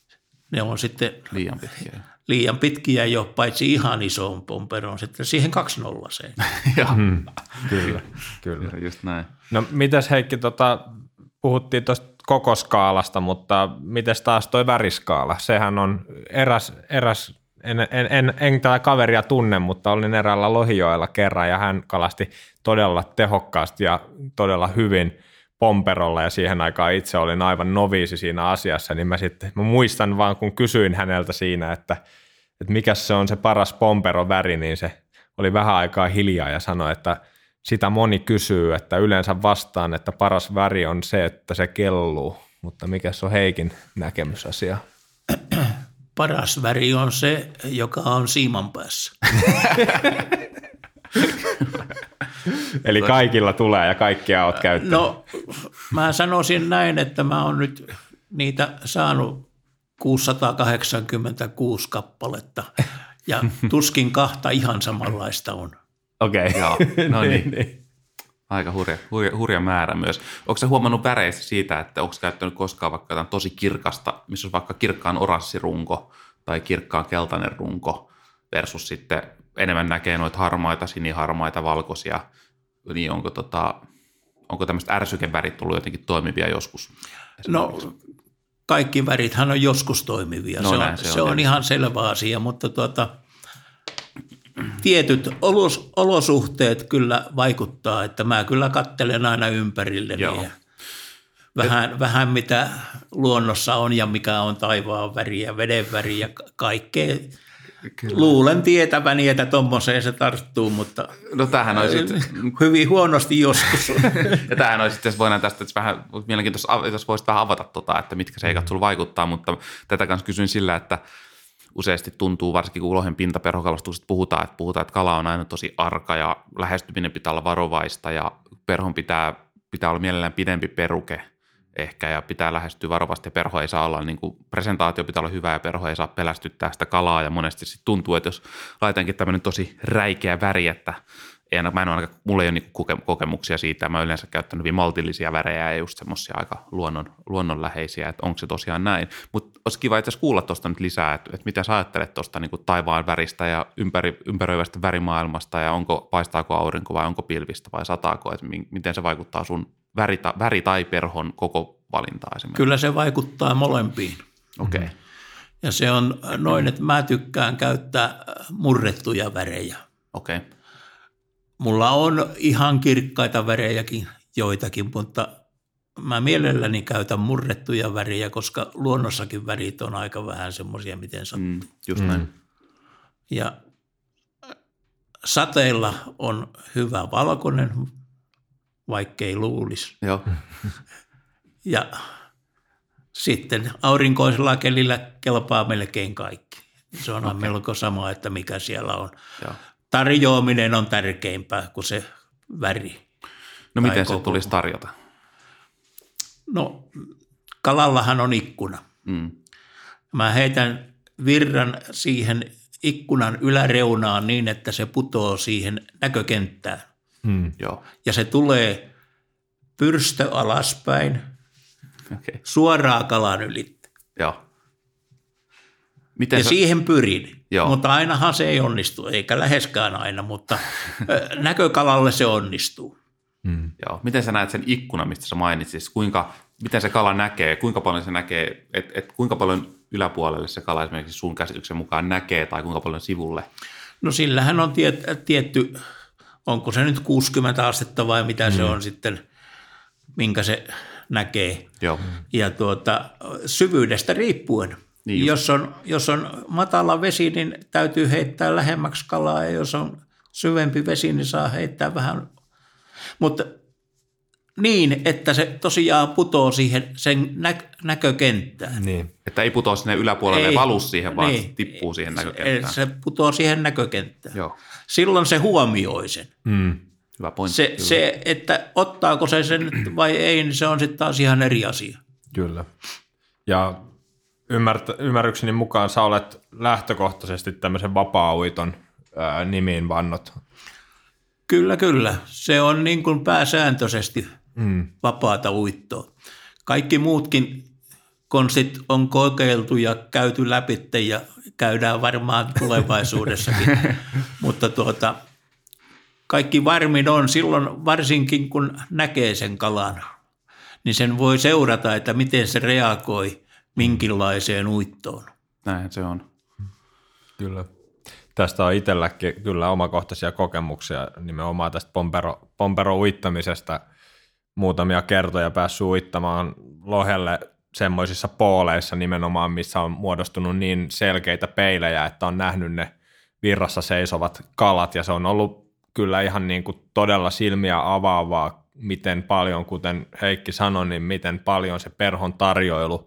ne on sitten liian pitkiä. Liian pitkiä jo, paitsi ihan isoon pomperoon, sitten siihen kaksinollaseen. Joo, hmm, kyllä, kyllä. Just näin. No mitäs Heikki, tota, puhuttiin tuosta koko skaalasta, mutta mites taas toi väriskaala? Sehän on eräs, eräs En, en, en, en tätä kaveria tunne, mutta olin eräällä Lohijoella kerran ja hän kalasti todella tehokkaasti ja todella hyvin pomperolla ja siihen aikaan itse olin aivan noviisi siinä asiassa, niin mä sitten mä muistan vaan kun kysyin häneltä siinä, että, että mikä se on se paras pomperoväri, niin se oli vähän aikaa hiljaa ja sanoi, että sitä moni kysyy, että yleensä vastaan, että paras väri on se, että se kelluu, mutta mikä se on Heikin näkemys asiaa? Paras väri on se, joka on siiman päässä. Eli kaikilla tulee ja kaikkia olet käyttänyt. No, mä sanoisin näin, että mä oon nyt niitä saanut kuusisataakahdeksankymmentäkuusi kappaletta ja tuskin kahta ihan samanlaista on. Okei, okay. Joo, no niin. niin. Aika hurja, hurja, hurja määrä myös. Onko sä huomannut väreistä siitä, että onko käyttänyt koskaan vaikka jotain tosi kirkasta, missä on vaikka kirkkaan oranssirunko tai kirkkaan keltainen runko versus sitten enemmän näkee noita harmaita, siniharmaita, valkoisia, niin onko, tota, onko tämmöiset ärsykevärit tullut jotenkin toimivia joskus? No kaikki värithän on joskus toimivia, no, se, on, se, on, se on ihan selvä asia, mutta tuota, tietyt olos, olosuhteet kyllä vaikuttaa, että mä kyllä katselen aina ympärille niin vähän, vähän mitä luonnossa on ja mikä on taivaan väri ja veden väri ja kaikkea. Kyllä. Luulen tietäväni, että tommoseen se tarttuu, mutta no, tämähän on sitten hyvin huonosti joskus. Ja tämähän olisi sitten, voidaan tästä että vähän mielenkiintoista, jos voisit vähän avata, tota, että mitkä seikat sulla vaikuttaa, mutta tätä kanssa kysyin sillä, että useasti tuntuu, varsinkin kun lohen pintaperhokalastuksesta puhutaan, että puhutaan, että kala on aina tosi arka ja lähestyminen pitää olla varovaista ja perhon pitää, pitää olla mielellään pidempi peruke ehkä ja pitää lähestyä varovasti ja perho ei saa olla, niin kuin presentaatio pitää olla hyvä ja perho ei saa pelästyttää sitä kalaa ja monesti sitten tuntuu, että jos laitankin tämmöinen tosi räikeä väri, että ei, mä en ole ainakaan, mulla ei ole niin kokemuksia siitä, mä olen yleensä käyttänyt hyvin maltillisia värejä ja just semmoisia aika luonnon, luonnonläheisiä, että onko se tosiaan näin. Mutta olisi kiva itse asiassa kuulla tuosta nyt lisää, että, että mitä sä ajattelet tuosta niin kuin taivaan väristä ja ympäri, ympäröivästä värimaailmasta ja onko, paistaako aurinko vai onko pilvistä vai sataako, että miten se vaikuttaa sun väri, väri tai perhon koko valintaa esimerkiksi? Kyllä se vaikuttaa molempiin. Okei. Okay. Ja se on noin, että mä tykkään käyttää murrettuja värejä. Okei. Okay. Mulla on ihan kirkkaita värejäkin joitakin, mutta mä mielelläni käytän murrettuja värejä, koska luonnossakin värit on aika vähän semmoisia, miten sattuu. Mm, just näin. Mm. Ja sateilla on hyvä valkoinen, vaikkei luulisi. Joo. Ja sitten aurinkoisella kelillä kelpaa melkein kaikki. Se on okay. melko sama, että mikä siellä on. Joo. Tarjoaminen on tärkeämpää kuin se väri. No miten se tulisi tarjota? No kalallahan on ikkuna. Mm. Mä heitän virran siihen ikkunan yläreunaan niin, että se putoo siihen näkökenttään. Mm. Joo. Ja se tulee pyrstö alaspäin, okay. suoraan kalan ylitte. Joo. Miten ja sä... siihen pyrin, Joo. mutta ainahan se ei onnistu, eikä läheskään aina, mutta näkökalalle se onnistuu. Mm. Joo. Miten sä näet sen ikkunan, mistä sä mainitsit? Kuinka, miten se kala näkee, kuinka paljon se näkee, et, et kuinka paljon yläpuolelle se kala esimerkiksi sun käsityksen mukaan näkee tai kuinka paljon sivulle? No sillähän on tiet, tietty, onko se nyt kuusikymmentä astetta vai mitä mm. se on sitten, minkä se näkee. Joo. Ja tuota, syvyydestä riippuen. Niin jos, on, jos on matala vesi, niin täytyy heittää lähemmäksi kalaa, ja jos on syvempi vesi, niin saa heittää vähän. Mutta niin, että se tosiaan putoo siihen sen nä- näkökenttään. Niin. Että ei putoa sinne yläpuolelle ei valu siihen, vaan niin, tippuu siihen näkökenttään. Se putoo siihen näkökenttään. Joo. Silloin se huomioi sen. Mm. Hyvä pointti. Se, se, että ottaako se sen vai ei, niin se on sitten taas ihan eri asia. Kyllä. Ja ymmärtä, ymmärrykseni mukaan sä olet lähtökohtaisesti tämmöisen vapaa-uiton ää, nimiin vannot. Kyllä, kyllä. Se on niin kuin pääsääntöisesti mm. vapaata uittoa. Kaikki muutkin konstit on kokeiltu ja käyty läpi ja käydään varmaan tulevaisuudessakin. Mutta tuota, kaikki varmin on silloin, varsinkin kun näkee sen kalan, niin sen voi seurata, että miten se reagoi minkinlaiseen uittoon. Näin se on. Kyllä. Tästä on itselläkin kyllä omakohtaisia kokemuksia nimenomaan tästä pompero, pompero-uittamisesta. Muutamia kertoja päässyt uittamaan lohelle semmoisissa pooleissa nimenomaan, missä on muodostunut niin selkeitä peilejä, että on nähnyt ne virrassa seisovat kalat, ja se on ollut kyllä ihan niin kuin todella silmiä avaavaa, miten paljon, kuten Heikki sanoi, niin miten paljon se perhon tarjoilu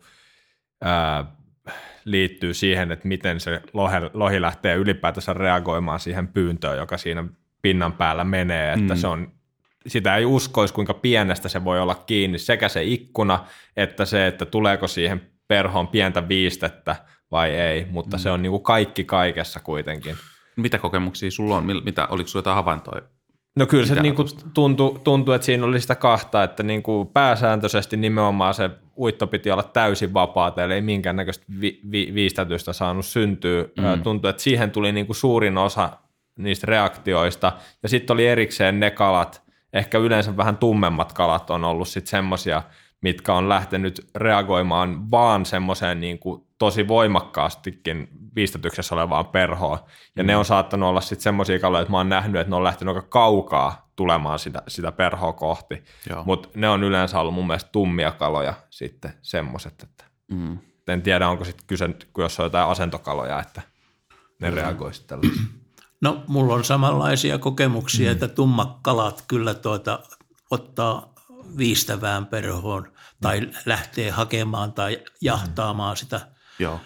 ää, liittyy siihen, että miten se lohi, lohi lähtee ylipäätänsä reagoimaan siihen pyyntöön, joka siinä pinnan päällä menee, että mm. se on, sitä ei uskoisi, kuinka pienestä se voi olla kiinni, sekä se ikkuna, että se, että tuleeko siihen perhoon pientä viistettä vai ei, mutta mm. se on niin kuin kaikki kaikessa kuitenkin. Mitä kokemuksia sulla on? Mitä, oliko sulla jotain havaintoja? No kyllä se niin kuin tuntui, tuntui, että siinä oli sitä kahta, että niin kuin pääsääntöisesti nimenomaan se uitto piti olla täysin vapaata, eli ei minkäännäköistä vi- vi- viistätystä saanut syntyä. Mm. Tuntui, että siihen tuli niin kuin suurin osa niistä reaktioista, ja sitten oli erikseen ne kalat, ehkä yleensä vähän tummemmat kalat on ollut sitten semmoisia, mitkä on lähtenyt reagoimaan vaan semmoiseen niin kuin tosi voimakkaastikin viistätyksessä olevaan perhoon. Ja mm. ne on saattanut olla sitten semmoisia kaloja, että mä oon nähnyt, että ne on lähtenyt aika kaukaa tulemaan sitä, sitä perhoa kohti. Mutta ne on yleensä ollut mun mielestä tummia kaloja sitten semmoiset. Että mm. En tiedä, onko sitten kyse, jos on jotain asentokaloja, että ne mm. reagoisivat tällaisiin. No, mulla on samanlaisia kokemuksia, mm. että tummat kalat kyllä tuota, ottaa viistävään perhoon tai mm. lähtee hakemaan tai jahtaamaan mm. sitä Joo.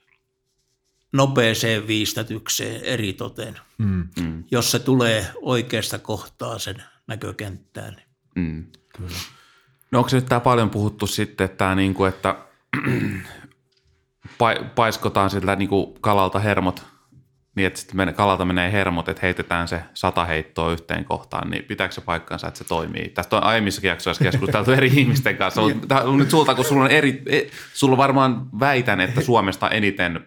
nopeeseen viistätykseen eritoten, mm. Mm. jos se tulee oikeasta kohtaa sen näkökenttään. Mm. Kyllä. No onko se nyt tämä paljon puhuttu sitten, että, tämä niin kuin, että paiskotaan siltä niin kuin kalalta hermot, niin että sitten kalalta menee hermot, että heitetään se sata heittoa yhteen kohtaan, niin pitääkö se paikkansa, että se toimii? Tästä on aiemmissakin jaksoissa keskusteltu eri ihmisten kanssa. Tämä on nyt sulta, kun sulla on, eri, sulla on varmaan väitän, että Suomesta eniten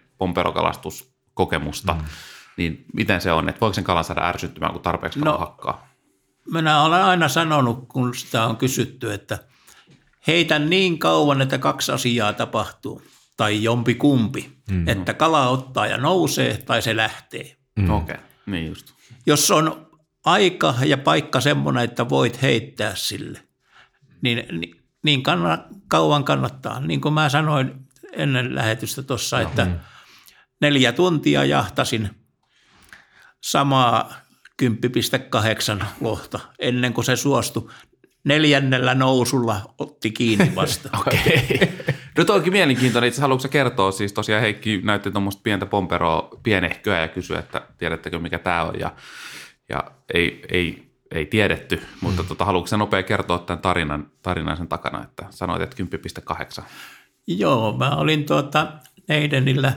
pomperokalastuskokemusta, mm. niin miten se on? Että voiko sen kalan saada ärsyttymään, kun tarpeeksi kala no, hakkaa? minä olen aina sanonut, kun sitä on kysytty, että heitä niin kauan, että kaksi asiaa tapahtuu, tai jompi kumpi, mm. että kala ottaa ja nousee, tai se lähtee. Mm. Okei, okay. Niin just. Jos on aika ja paikka semmoinen, että voit heittää sille, niin, niin, niin kannat, kauan kannattaa. Niin kuin mä sanoin ennen lähetystä tuossa, no, että mm. neljä tuntia jahtasin samaa kymmenen pilkku kahdeksan lohta ennen kuin se suostui. Neljännellä nousulla otti kiinni vasta. Okei. Nyt onkin mielenkiintoinen. Itse haluatko kertoa, siis tosiaan Heikki näytti tuommoista pientä pomperoa, pienehköä ja kysyi, että tiedättekö mikä tämä on ja, ja ei, ei, ei tiedetty, mutta mm. tota, haluatko nopea kertoa tämän tarinan, tarinan sen takana, että sanoit, että kymmenen pilkku kahdeksan. Joo, mä olin tuota Neidenillä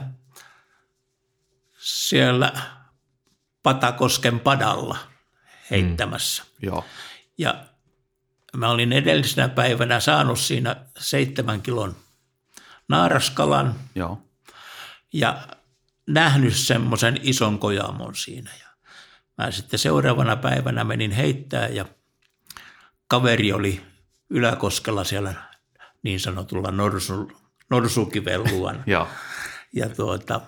siellä Patakosken padalla heittämässä. Mm. Joo. Ja mä olin edellisenä päivänä saanut siinä seitsemän kilon naaraskalan. Joo. Ja nähnyt semmoisen ison kojamon siinä. Ja mä sitten seuraavana päivänä menin heittää ja kaveri oli Yläkoskella siellä niin sanotulla norsu, norsukiven luona. Joo. Ja tuota,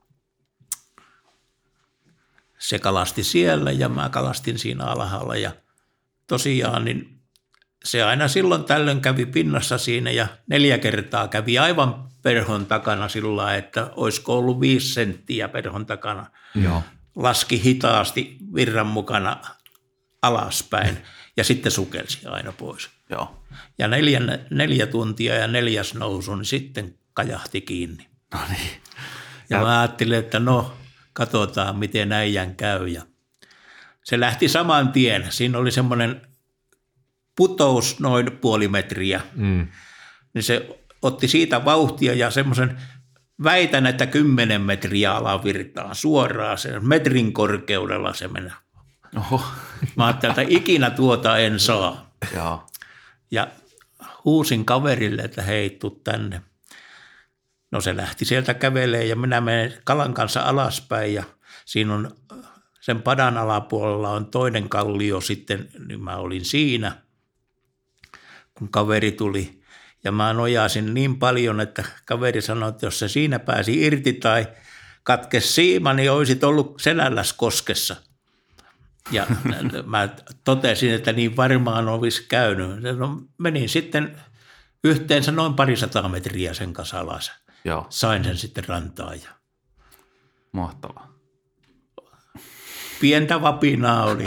se kalasti siellä ja mä kalastin siinä alhaalla ja tosiaan niin se aina silloin tällöin kävi pinnassa siinä ja neljä kertaa kävi aivan perhon takana sillä lailla, että olisiko ollut viisi senttiä perhon takana. Joo. Laski hitaasti virran mukana alaspäin ja sitten sukelsi aina pois. Joo. Ja neljä, neljä tuntia ja neljäs nousu, niin sitten kajahti kiinni. No niin. Ja, ja mä ajattelin, että no, katsotaan miten äijän käy. Ja se lähti saman tien. Siinä oli semmoinen putous noin puoli metriä. Mm. Niin se otti siitä vauhtia ja semmoisen väitän, että kymmenen metriä alavirtaan suoraan. Sen metrin korkeudella se meni. Oho. Mä ajattelin, että ikinä tuota en saa. Joo. Ja huusin kaverille, että hei, tuu tänne. No se lähti sieltä kävelemään ja minä menen kalan kanssa alaspäin ja siinä on sen padan alapuolella on toinen kallio sitten, niin mä olin siinä, kun kaveri tuli. Ja mä nojasin niin paljon, että kaveri sanoi, että jos se siinä pääsi irti tai katkesi siima, niin olisit ollut selälläs koskessa. Ja mä totesin, että niin varmaan olisi käynyt. No, menin sitten yhteensä noin parisataa metriä sen kanssa alas. Joo. Sain sen sitten rantaan. Ja mahtavaa. Pientä vapinaa oli.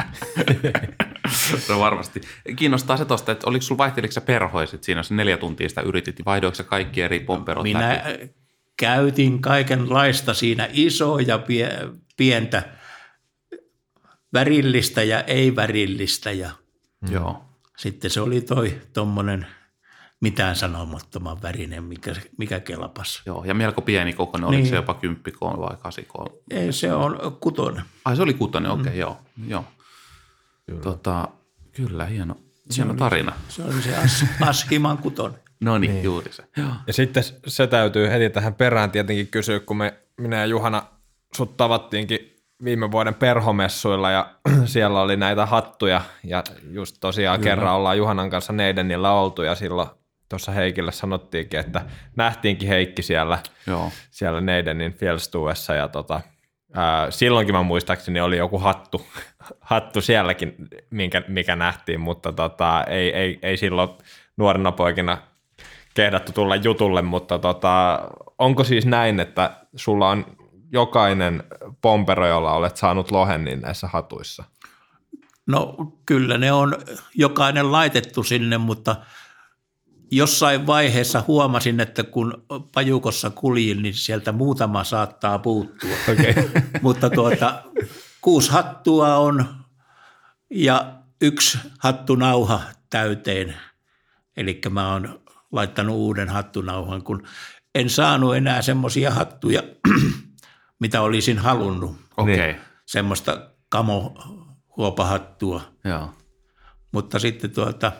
No varmasti. Kiinnostaa se tosta, että oliko sulla vaihteliko sä perhoisit siinä, jos neljä tuntia sitä yritit, niin vaihdoiko sä kaikki eri pomperot Minä läpi? Käytin kaikenlaista siinä, isoja pientä, värillistä ja ei-värillistä. Ja Joo. sitten se oli toi tommonen mitään sanomattoman värinen, mikä, mikä kelpasi. Joo, ja melko pieni kokoinen. Oliko niin. se jopa kymppikoon vai kasikoon? Ei, se on kutonen. Ai se oli kutonen, okei, okay, mm. joo. joo. Kyllä. Tota, kyllä, hieno, hieno tarina. Se oli se as, Ashiman kutonen. No niin, niin, juuri se. Joo. Ja sitten se täytyy heti tähän perään tietenkin kysyä, kun me, minä ja Juhana sut tavattiinkin viime vuoden perhomessuilla ja siellä oli näitä hattuja ja just tosiaan Kyllä. kerran ollaan Juhanan kanssa Neidenillä oltu ja silloin tuossa Heikille sanottiinkin, että nähtiinkin Heikki siellä, Joo. siellä Neidenin Fjällstuessa ja tota, ää, silloinkin mä muistaakseni oli joku hattu, hattu sielläkin, minkä, mikä nähtiin, mutta tota, ei, ei, ei silloin nuorena poikina kehdattu tulla jutulle, mutta tota, onko siis näin, että sulla on jokainen pompero, jolla olet saanut lohen, niin näissä hatuissa? No kyllä ne on jokainen laitettu sinne, mutta jossain vaiheessa huomasin, että kun pajukossa kuljin, niin sieltä muutama saattaa puuttua. Okay. Mutta tuota, kuusi hattua on ja yksi hattunauha täyteen. Eli mä oon laittanut uuden hattunauhan, kun en saanut enää semmoisia hattuja, mitä olisin halunnut. Okay. Semmoista kamohuopahattua. Joo. Mutta sitten tuota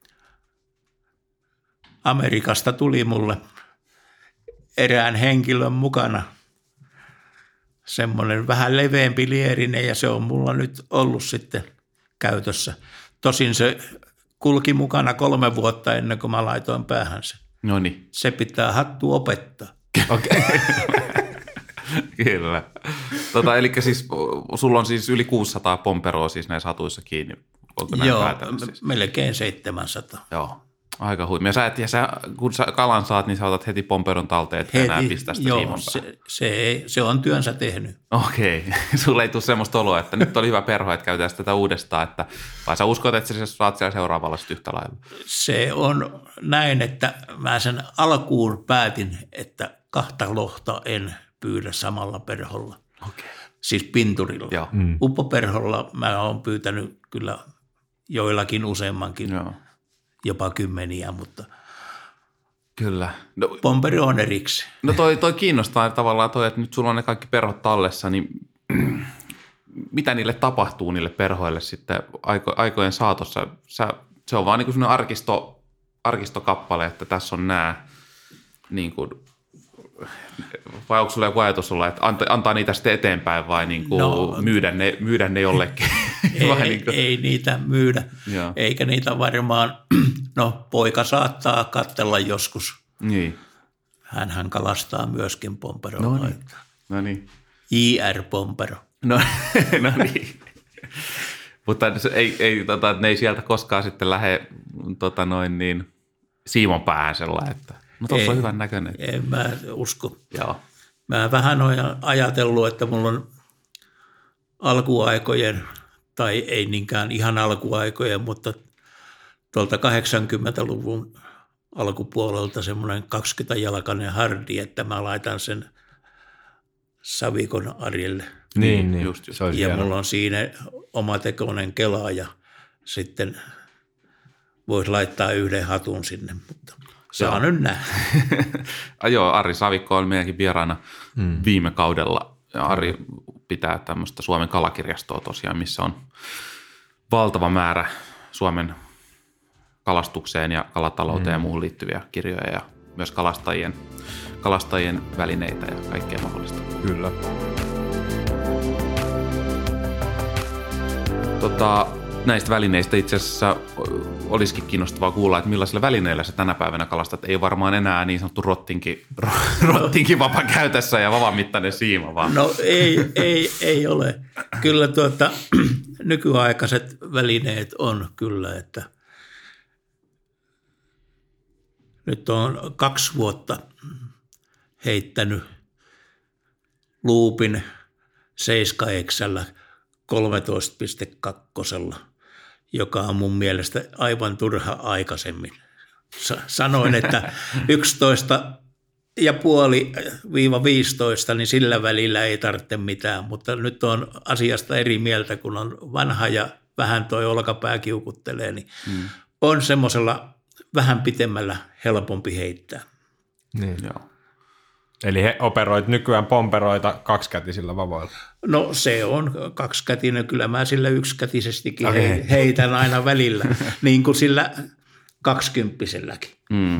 Amerikasta tuli mulle erään henkilön mukana semmoinen vähän leveämpi lierinen ja se on mulla nyt ollut sitten käytössä. Tosin se kulki mukana kolme vuotta ennen kuin mä laitoin päähän sen. No niin. Se pitää hattu opettaa. Okei. Okay. Kyllä. Tota, eli siis sulla on siis yli kuusisataa pomperoa siis näissä hatuissa kiinni. Onko näin Joo, päätellyt? melkein seitsemänsataa. Joo, aika huimia. Sä et, ja sä, kun sä kalan saat, niin sä otat heti pomperon talteen, että Heti, enää pistää sitä joo, siiman se, se, ei, se on työnsä tehnyt. Okei. Sulla ei tule semmoista oloa, että nyt oli hyvä perho, että käytetään tätä uudestaan. Että, vai sä uskot, että sä saat siellä seuraavalla yhtä lailla? Se on näin, että mä sen alkuun päätin, että kahta lohta en pyydä samalla perholla. Okei. Siis pinturilla. Joo. Mm. Uppoperholla mä oon pyytänyt kyllä joillakin useammankin, Joo. jopa kymmeniä, mutta Kyllä. No, pomperi on erikseen. no toi, toi kiinnostaa tavallaan toi, että nyt sulla on ne kaikki perhot tallessa, niin mitä niille tapahtuu niille perhoille sitten aiko, aikojen saatossa? Sä, se on vaan niin kuin sellainen arkisto, arkistokappale, että tässä on nämä, niin kuin, vai onko sulla joku ajatus sulla, että antaa niitä sitten eteenpäin vai niin kuin no, myydä, ne, myydä ne jollekin? Ei, vai niin kuin? ei niitä myydä, Joo. eikä niitä varmaan, no poika saattaa katsella joskus. Niin. Hänhän kalastaa myöskin pomperolla. No niin. No niin. J R-pompero. No, no niin. Mutta se ei, ei, tota, ne ei sieltä koskaan sitten lähde tota noin niin, siimon päähän sellainen, että no tuossa on hyvän näköinen. En mä usko. Joo. Mä vähän olen ajatellut, että mulla on alkuaikojen, tai ei niinkään ihan alkuaikojen, mutta tuolta kahdeksankymmentäluvun alkupuolelta semmoinen kaksikymmentäjalkainen hardi, että mä laitan sen Savikon Arjelle. Niin, niin. Just, just. Se olisi Ja hieno. mulla on siinä omatekoinen kela ja sitten voisi laittaa yhden hatun sinne, mutta saa nyt nähdä. Joo, Ari Savikko on meidänkin vieraana hmm. viime kaudella. Ja Ari pitää tämmöistä Suomen kalakirjastoa tosiaan, missä on valtava määrä Suomen kalastukseen ja kalatalouteen hmm. ja muuhun liittyviä kirjoja ja myös kalastajien, kalastajien välineitä ja kaikkea mahdollista. Kyllä. Tota, näistä välineistä itse asiassa olisikin kiinnostavaa kuulla, että millaisilla välineillä sä tänä päivänä kalastat. Ei varmaan enää niin sanottu rottinki, rottinki vapaa käytössä ja vavan mittainen siima, vaan. No ei, ei, ei ole. Kyllä tuota, nykyaikaiset välineet on kyllä, että nyt on kaksi vuotta heittänyt luupin seiskaeksällä kolmetoista pilkku kaksi, joka on mun mielestä aivan turha aikaisemmin. Sanoin, että yksitoista ja puoli viiva viisitoista, niin sillä välillä ei tarvitse mitään, mutta nyt on asiasta eri mieltä, kun on vanha ja vähän toi olkapää kiukuttelee, niin hmm. on semmoisella vähän pitemmällä helpompi heittää. Niin. Joo. Eli he operoit nykyään pomperoita kaksikätisillä vavoilla. No se on kaksikätinen, kyllä mä sillä yksikätisestikin Okay. okay. heitän aina välillä, niin kuin sillä kaksikymppiselläkin. Mm.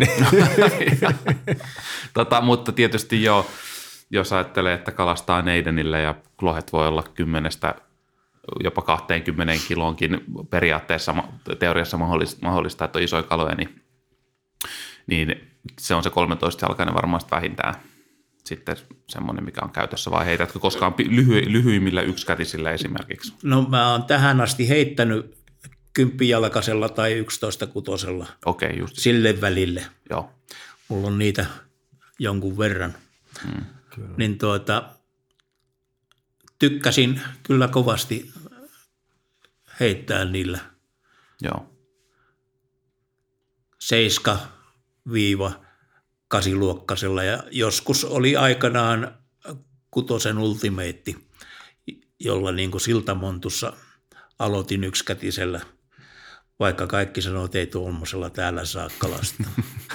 tota, mutta tietysti jo, jos ajattelee, että kalastaa neidenille ja lohet voi olla kymmenestä jopa kaksikymmentä kiloonkin periaatteessa teoriassa mahdollista, mahdollista että on isoja kaloja, niin, niin se on se kolmetoista-jalkainen varmaan vähintään sitten semmoinen, mikä on käytössä, vai heitätkö koskaan lyhy- lyhyimmillä yksikätisillä esimerkiksi? No mä oon tähän asti heittänyt kymppijalkaisella tai yksitoista kutosella. Okei, okay, just. Sille välille. Joo. Mulla on niitä jonkun verran. Hmm. Niin tuota, tykkäsin kyllä kovasti heittää niillä Joo. seiska viiva kasiluokkasella ja joskus oli aikanaan kutosen ultimeitti, jolla niin kuin siltamontussa aloitin yksikätisellä, vaikka kaikki sanoo, että ei tuommoisella täällä saa kalastaa.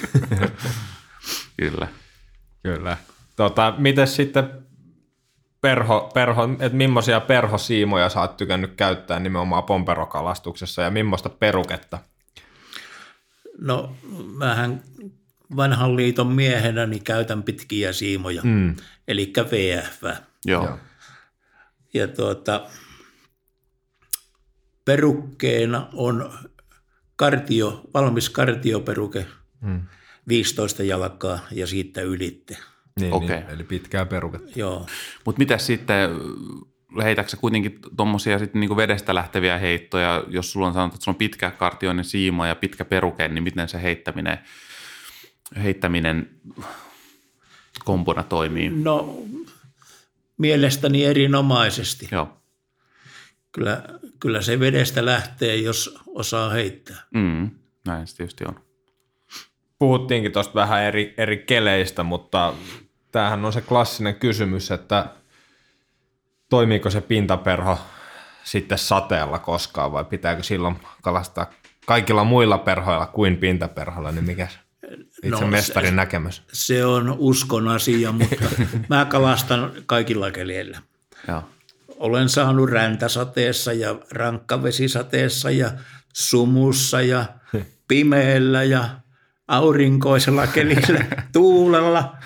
Kyllä. Kyllä. Tota, miten sitten perho, perho että millaisia perhosiimoja sä oot tykännyt käyttää nimenomaan pomperokalastuksessa ja millaista peruketta? No mähän vanhan liiton miehenä niin käytän pitkiä siimoja, mm. eli V F. Joo. Ja tuota, perukkeena on kartio, valmis kartioperuke, hmm. viisitoista jalkaa ja siitä ylitte. Niin, okay. niin, eli pitkää peruketta. Joo. Mutta mitä sitten, heitätkö sä kuitenkin tuommoisia sitten niinku vedestä lähteviä heittoja, jos sulla on sanottu, että sulla on pitkä kartioinen siima ja pitkä peruke, niin miten se heittäminen, heittäminen kompona toimii? No mielestäni erinomaisesti. Joo. Kyllä, kyllä se vedestä lähtee, jos osaa heittää. Mm, näin se tietysti on. Puhuttiinkin tuosta vähän eri, eri keleistä, mutta tämähän on se klassinen kysymys, että toimiiko se pintaperho sitten sateella koskaan vai pitääkö silloin kalastaa kaikilla muilla perhoilla kuin pintaperhoilla, niin mikä itse no, mestarin se, näkemys? Se on uskon asia, mutta mä kalastan kaikilla keleillä. Joo. Olen saanut räntäsateessa ja rankkavesisateessa ja sumussa ja pimeällä ja aurinkoisella kelillä, tuulella.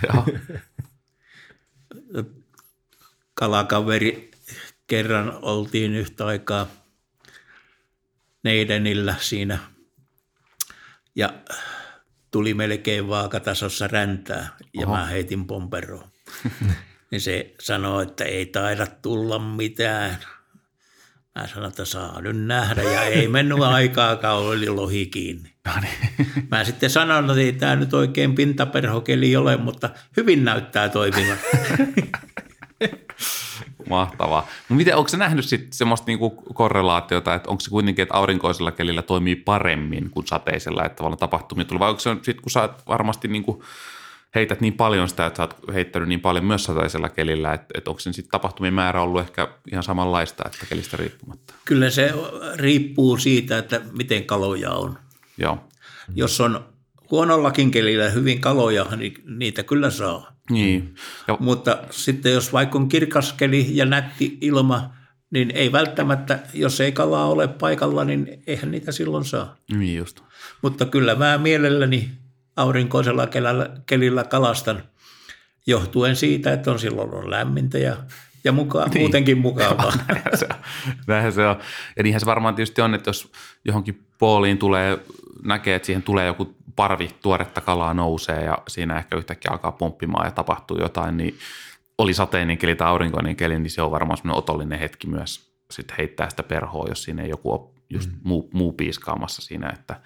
Kalakaveri kerran oltiin yhtä aikaa Neidenillä siinä ja tuli melkein vaakatasossa räntää ja Oho. Mä heitin pomperoon. Niin se sanoi, että ei taida tulla mitään. Mä sanoin, että saa nyt nähdä ja ei mennyt aikaakaan, oli lohi kiinni. Mä sitten sanoin, että ei tämä nyt oikein pintaperhokeli ole, mutta hyvin näyttää toimivan. Mahtavaa. No miten, onko sä nähnyt sitten semmoista niinku korrelaatiota, että onko se kuitenkin, että aurinkoisella kelillä toimii paremmin kuin sateisella, että tavallaan tapahtumia tulee, vai onko se sitten, kun sä varmasti niinku heität niin paljon sitä, että sä oot heittänyt niin paljon myös sateisella kelillä, että, että onko sen sitten tapahtumien määrä ollut ehkä ihan samanlaista, että kelistä riippumatta? Kyllä se riippuu siitä, että miten kaloja on. Joo. Jos on huonollakin kelillä hyvin kaloja, niin niitä kyllä saa. Niin. Ja mutta sitten jos vaikka on kirkas keli ja nätti ilma, niin ei välttämättä, jos ei kalaa ole paikalla, niin eihän niitä silloin saa. Niin just. Mutta kyllä mä mielelläni aurinkoisella kelillä, kelillä kalastan johtuen siitä, että on silloin on lämmintä ja, ja muka, niin. muutenkin mukavaa. Näinhän se, näinhän se on. Ja niinhän se varmaan tietysti on, että jos johonkin pooliin tulee, näkee, että siihen tulee joku parvi tuoretta kalaa nousee ja siinä ehkä yhtäkkiä alkaa pomppimaan ja tapahtuu jotain, niin oli sateinen keli tai aurinkoinen keli, niin se on varmaan semmoinen otollinen hetki myös sitten heittää sitä perhoa, jos siinä ei joku ole just mm. muu, muu piiskaamassa siinä, että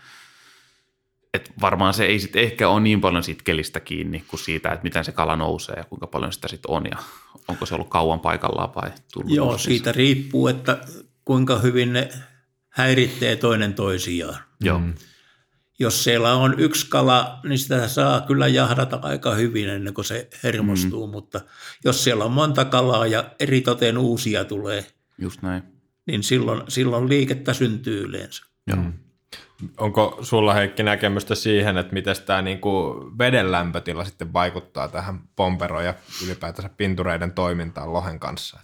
et varmaan se ei sitten ehkä ole niin paljon siitä kelistä kiinni kuin siitä, että miten se kala nousee ja kuinka paljon sitä sitten on ja onko se ollut kauan paikallaan vai tullut. Joo, nousee. Siitä riippuu, että kuinka hyvin ne häiritsee toinen toisiaan. Joo. Mm. Jos siellä on yksi kala, niin sitä saa kyllä jahdata aika hyvin ennen kuin se hermostuu, mm. mutta jos siellä on monta kalaa ja eritoten uusia tulee, just näin. Niin silloin, silloin liikettä syntyy yleensä. Joo. Mm. Onko sulla, Heikki, näkemystä siihen, että miten tämä niinku veden lämpötila sitten vaikuttaa tähän pompero- ja ylipäätänsä pintureiden toimintaan lohen kanssa?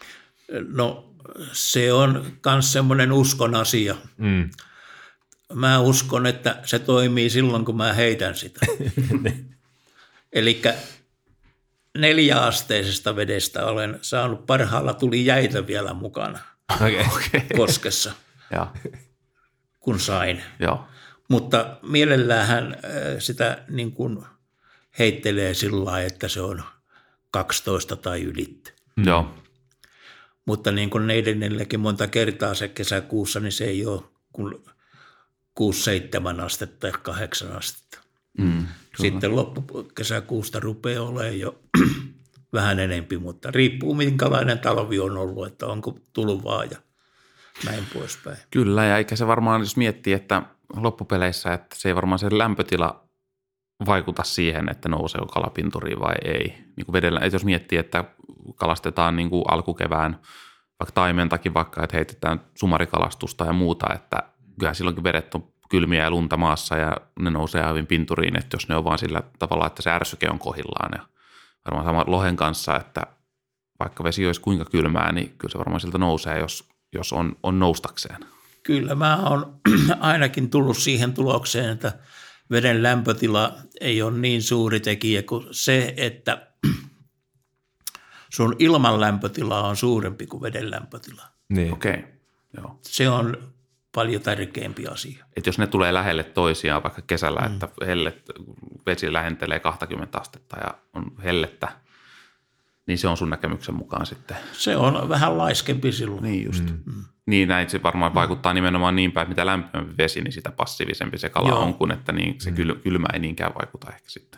No se on myös semmoinen uskon asia. Mm. Mä uskon, että se toimii silloin, kun mä heitän sitä. Eli neljäasteisesta vedestä olen saanut parhaalla tuli jäitä vielä mukana okay. Okay. koskessa. Ja. kun sain. Joo. Mutta mielellähän sitä niin kuin heittelee sillä lailla, että se on kaksitoista tai ylitte. Joo. Mutta niin kuin neidennelläkin monta kertaa se kesäkuussa, niin se ei ole kuin kuusi seitsemän astetta ja kahdeksan astetta. Mm, Sitten loppukesäkuusta rupeaa olemaan jo vähän enempi, mutta riippuu minkälainen talvi on ollut, että onko tulvaa ja näin poispäin. Kyllä, ja eikä se varmaan, jos miettii, että loppupeleissä, että se ei varmaan se lämpötila vaikuta siihen, että nouseeko kalapinturiin vai ei. Niin kuin vedellä, että jos miettii, että kalastetaan niin kuin alkukevään, vaikka taimentakin vaikka, että heitetään sumarikalastusta ja muuta, että kyllä silloinkin vedet on kylmiä ja lunta maassa ja ne nousee hyvin pinturiin, että jos ne on vaan sillä tavalla, että se ärsyke on kohdillaan. Ja varmaan sama lohen kanssa, että vaikka vesi olisi kuinka kylmää, niin kyllä se varmaan siltä nousee, jos, jos on, on noustakseen. Kyllä mä oon ainakin tullut siihen tulokseen, että veden lämpötila ei ole niin suuri tekijä kuin se, että sun ilman lämpötila on suurempi kuin veden lämpötila. Niin. Okei, okay. Joo. Se on paljon tärkeämpi asia. Et jos ne tulee lähelle toisiaan vaikka kesällä, mm. että hellet, vesi lähentelee kaksikymmentä astetta ja on hellettä, niin se on sun näkemyksen mukaan sitten. Se on vähän laiskempi silloin. Niin just. Mm. Niin näin se varmaan mm. vaikuttaa nimenomaan niin päin, että mitä lämpimämpi vesi, niin sitä passiivisempi se kala Joo. on, kun että niin se mm. kylmä ei niinkään vaikuta ehkä sitten.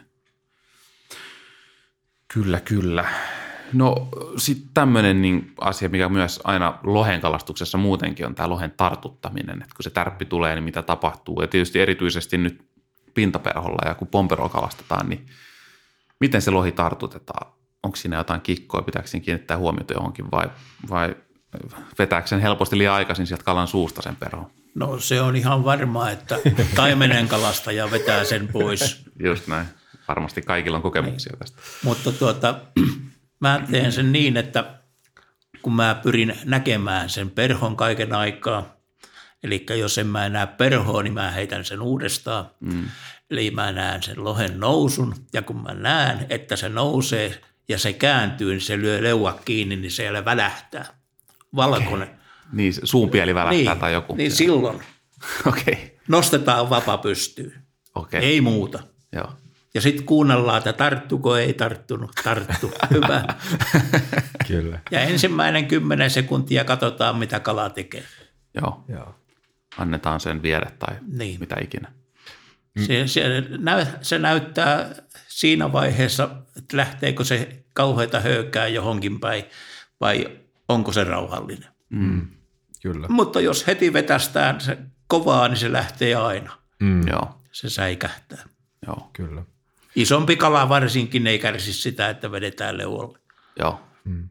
Kyllä, kyllä. No sitten tämmöinen niin asia, mikä myös aina lohen kalastuksessa muutenkin on tämä lohen tartuttaminen, että kun se tärppi tulee, niin mitä tapahtuu. Ja tietysti erityisesti nyt pintaperholla ja kun pomperolla kalastetaan, niin miten se lohi tartutetaan? Onko siinä jotain kikkoa, pitääkö siinä kiinnittää huomiota johonkin vai, vai vetääkö sen helposti liian aikaisin sieltä kalan suusta sen perhon? No se on ihan varmaa, että taimenen kalastaja vetää sen pois. Just näin. Varmasti kaikilla on kokemuksia Ei. tästä. Mutta tuota, mä teen sen niin, että kun mä pyrin näkemään sen perhon kaiken aikaa, eli jos en mä näe perhoa, niin mä heitän sen uudestaan. Mm. Eli mä näen sen lohen nousun, ja kun mä näen, että se nousee ja se kääntyy, niin se lyö leuat kiinni, niin siellä välähtää. Valkoinen. Okay. Niin, suunpieli välähtää niin, tai joku. Niin silloin okay. nostetaan vapa pystyyn. Okay. Ei muuta. Joo. Ja sitten kuunnellaan, että tarttuko, ei tarttunut, tarttu. Hyvä. Kyllä. Ja ensimmäinen kymmenen sekuntia katsotaan, mitä kala tekee. Joo. Joo. Annetaan sen viedä tai niin. mitä ikinä. Se, se, näy, se näyttää siinä vaiheessa, että lähteekö se kauheita höykää johonkin päin vai onko se rauhallinen. Mm. Kyllä. Mutta jos heti vetästään se kovaa, niin se lähtee aina. Mm. Joo. Se säikähtää. Joo. Kyllä. Isompi kala varsinkin ei kärsi sitä, että vedetään leualle. Joo. Mm.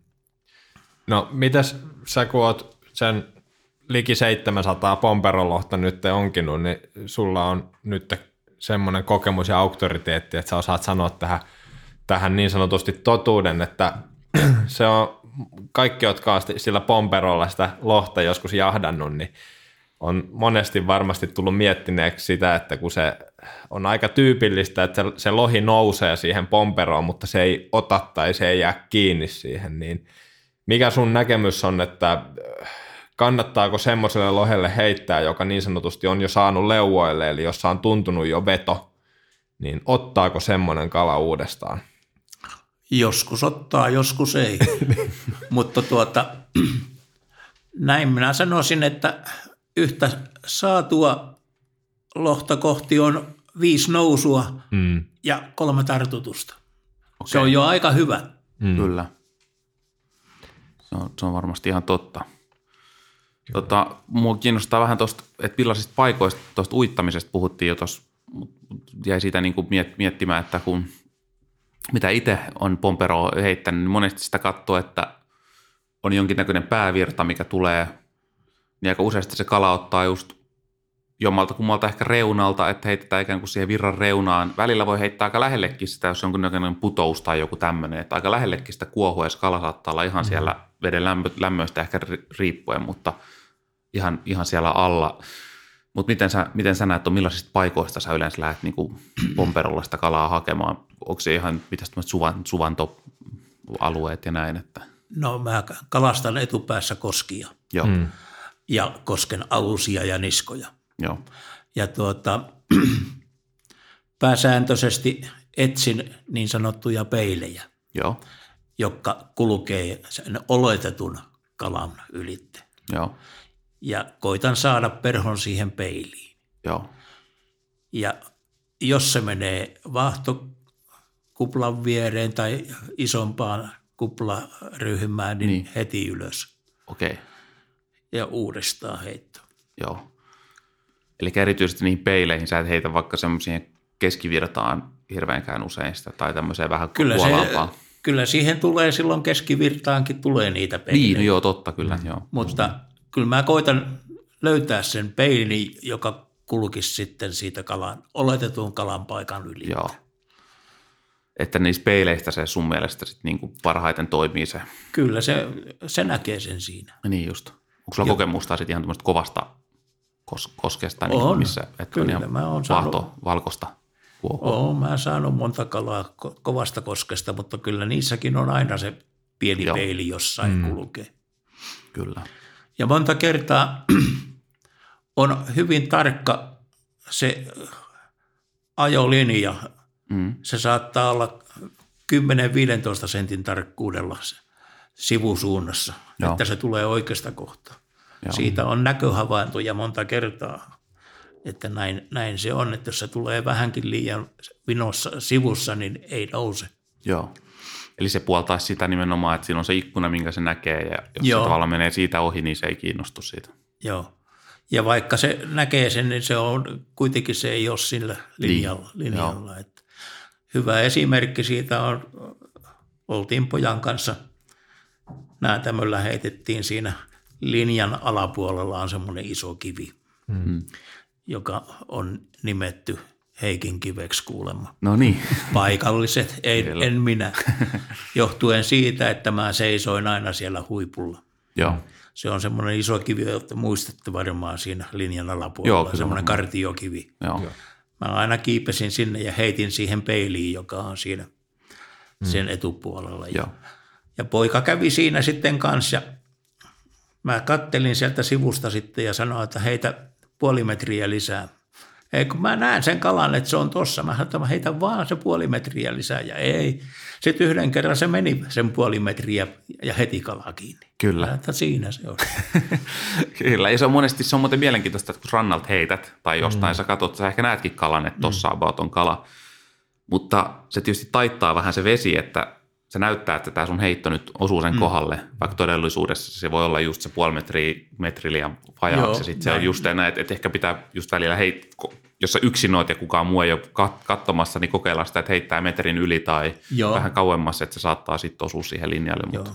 No mitäs sä kun oot sen liki seitsemänsataa pomperolohta nyt onkinut, niin sulla on nyt semmoinen kokemus ja auktoriteetti, että sä osaat sanoa tähän, tähän niin sanotusti totuuden, että se on kaikki, jotka on sillä pomperolla sitä lohta joskus jahdannut, niin on monesti varmasti tullut miettineeksi sitä, että kun se on aika tyypillistä, että se, se lohi nousee siihen pomperoon, mutta se ei ota tai se ei jää kiinni siihen, niin mikä sun näkemys on, että kannattaako semmoiselle lohelle heittää, joka niin sanotusti on jo saanut leuoille, eli jossa on tuntunut jo veto, niin ottaako semmoinen kala uudestaan? Joskus ottaa, joskus ei. Mutta tuota, näin minä sanoisin, että yhtä saatua lohta kohti on viisi nousua mm. ja kolme tartutusta. Okay. Se on jo aika hyvä. Mm. Kyllä. Se on, se on varmasti ihan totta. Tota, mua kiinnostaa vähän tuosta, että millaisista paikoista tuosta uittamisesta puhuttiin jo tuossa, jäi siitä niin kuin miettimään, että kun mitä itse on pomperoa heittänyt, niin monesti sitä katsoo, että on jonkinnäköinen päävirta, mikä tulee, niin aika useasti se kala ottaa just jommalta kummalta ehkä reunalta, että heitetään ikään kuin siihen virran reunaan. Välillä voi heittää aika lähellekin sitä, jos on jonkinnäköinen putous tai joku tämmöinen, että aika lähellekin sitä kuohua, jos kala saattaa olla ihan siellä veden lämmö, lämmöistä ehkä riippuen, mutta ihan, ihan siellä alla. Mutta miten sä, miten sä näet, on millaisista paikoista sä yleensä lähdet niinku pomperolla sitä kalaa hakemaan? Onko se ihan mitäs suvan, suvantoalueet ja näin? Että? No mä kalastan etupäässä koskia. Joo. Mm. Ja kosken alusia ja niskoja. Joo. Ja tuota, pääsääntöisesti etsin niin sanottuja peilejä, Joo. jotka kulkee sen oletetun kalan ylitte. Joo. Ja koitan saada perhon siihen peiliin. Joo. Ja jos se menee vaahtokuplan viereen tai isompaan kuplaryhmään, niin, niin. heti ylös. Okei. Okay. Ja uudestaan heitto. Joo. Eli erityisesti niihin peileihin sä et heitä vaikka semmoisiin keskivirtaan hirveänkään usein sitä tai tämmöiseen vähän kuolampaan. Kyllä siihen tulee silloin keskivirtaankin tulee niitä peilejä. Niin, no joo, totta kyllä. Mm. Joo. Mutta kyllä mä koitan löytää sen peilin, joka kulkisi sitten siitä kalan, oletetun kalan paikan yli. Joo. Että niistä peileistä se sun mielestä sit niinku parhaiten toimii se. Kyllä, se, se näkee sen siinä. Niin just. Onko sulla Joo. kokemusta sitten ihan tämmöistä kovasta kos- koskesta, niin on. missä et Kyllä, on ihan mä oon vaahto, saanut, valkoista kuohua? Oon mä saanut monta kalaa ko- kovasta koskesta, mutta kyllä niissäkin on aina se pieni Joo. peili jossain mm. kulkee. Kyllä. Ja monta kertaa on hyvin tarkka se ajolinja. Mm. Se saattaa olla kymmenen viisitoista sentin tarkkuudella sivusuunnassa, Joo. että se tulee oikeasta kohtaa. Joo. Siitä on näköhavaintoja monta kertaa, että näin, näin se on, että jos se tulee vähänkin liian vinossa sivussa, niin ei nouse. Joo. Eli se puoltaisi sitä nimenomaan, että siinä on se ikkuna, minkä se näkee, ja jos Joo. se tavallaan menee siitä ohi, niin se ei kiinnostu siitä. Joo. Ja vaikka se näkee sen, niin se on kuitenkin se ei ole sillä linjalla. linjalla. Että hyvä esimerkki siitä on, oltiin pojan kanssa, näätämöllä heitettiin siinä linjan alapuolella on semmoinen iso kivi, mm-hmm. joka on nimetty Heikin kiveksi kuulemma. No niin. Paikalliset, ei, en minä, johtuen siitä, että mä seisoin aina siellä huipulla. Joo. Se on semmoinen iso kivi, jota muistatte varmaan siinä linjan alapuolella, Joo, semmoinen kartiokivi. Joo. Mä aina kiipesin sinne ja heitin siihen peiliin, joka on siinä mm. sen etupuolella. Ja, ja poika kävi siinä sitten kanssa ja mä kattelin sieltä sivusta sitten ja sanoin, että heitä puoli metriä lisää. Ei, kun mä näen sen kalan, että se on tossa. Mä sanoin, että mä heitän vaan se puoli metriä lisää ja ei. Sitten yhden kerran se meni sen puoli metriä ja heti kalaa kiinni. Kyllä. Että siinä se on. Kyllä, ja se on monesti, se on muuten mielenkiintoista, että kun rannalta heität tai jostain mm. sä katsot, sä ehkä näetkin kalan, että tossa about on kala. Mutta se tietysti taittaa vähän se vesi, että se näyttää, että tämä sun heitto nyt osuu sen mm. kohdalle, vaikka todellisuudessa se voi olla just se puoli metriä, metri liian vajaaksi. Ja sitten se on just näin, että, että ehkä pitää just välillä heittää, jos sä yksin oot ja kukaan muu ei ole katsomassa, niin kokeilla sitä, että heittää metrin yli tai Joo. vähän kauemmas, että se saattaa sitten osua siihen linjalle. Mutta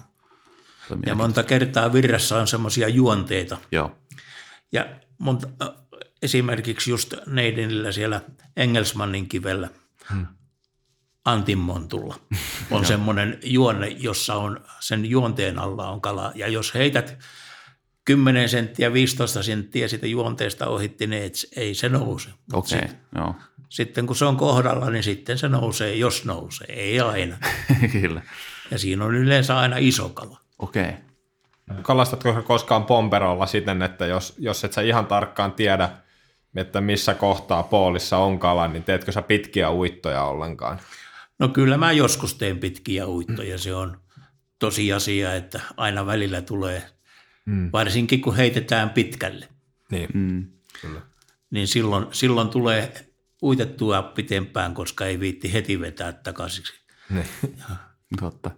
ja monta kertaa virrassa on semmoisia juonteita. Joo. Ja monta, esimerkiksi just Neidinillä siellä Engelsmannin kivellä, hmm. Antinmontulla on semmoinen juonne, jossa on sen juonteen alla on kala. Ja jos heität kymmenen senttiä, viisitoista senttiä siitä juonteesta ohitti, niin ei se nouse. Okei, okay, joo. Sitten kun se on kohdalla, niin sitten se nousee, jos nousee. Ei aina. Kyllä. Ja siinä on yleensä aina iso kala. Okei. Okay. Kalastatko koskaan pomperolla siten, että jos, jos et sä ihan tarkkaan tiedä, että missä kohtaa poolissa on kala, niin teetkö sä pitkiä uittoja ollenkaan? No kyllä mä joskus teen pitkiä uittoja. Se on tosiasia, että aina välillä tulee, mm. varsinkin kun heitetään pitkälle. Niin, mm. kyllä. Niin silloin, silloin tulee uitettua pitempään, koska ei viitti heti vetää takaisin. Niin. Totta.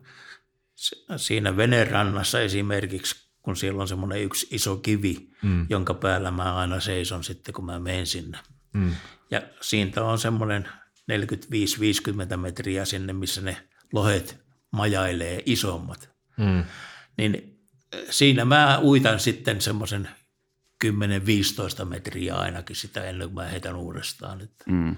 Siinä venerannassa esimerkiksi, kun siellä on semmoinen yksi iso kivi, mm. jonka päällä mä aina seison sitten, kun mä menen sinne. Mm. Ja siitä on semmoinen neljäkymmentäviisi viisikymmentä metriä sinne, missä ne lohet majailee isommat. Mm. Niin siinä mä uitan sitten semmoisen kymmenen viisitoista metriä ainakin sitä ennen kuin mä heitän uudestaan. Mm.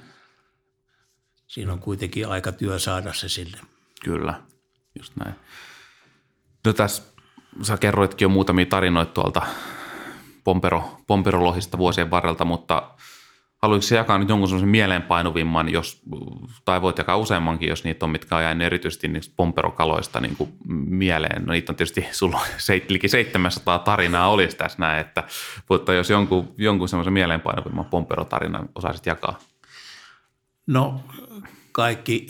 Siinä on kuitenkin aika työ saada se sinne. Kyllä, just näin. No tässä sä kerroitkin jo muutamia tarinoita tuolta pompero, pomperolohista vuosien varrelta, mutta haluatko sä jakaa nyt jonkun semmoisen mieleenpainuvimman, jos, tai voit jakaa useammankin, jos niitä on, mitkä on jäänyt erityisesti niistä pomperokaloista niin kuin mieleen. No niitä on tietysti, sulla seit, liki seitsemänsataa tarinaa olisi tässä näin, että mutta jos jonkun, jonkun semmoisen mieleenpainuvimman pomperotarinan osaisit jakaa. No kaikki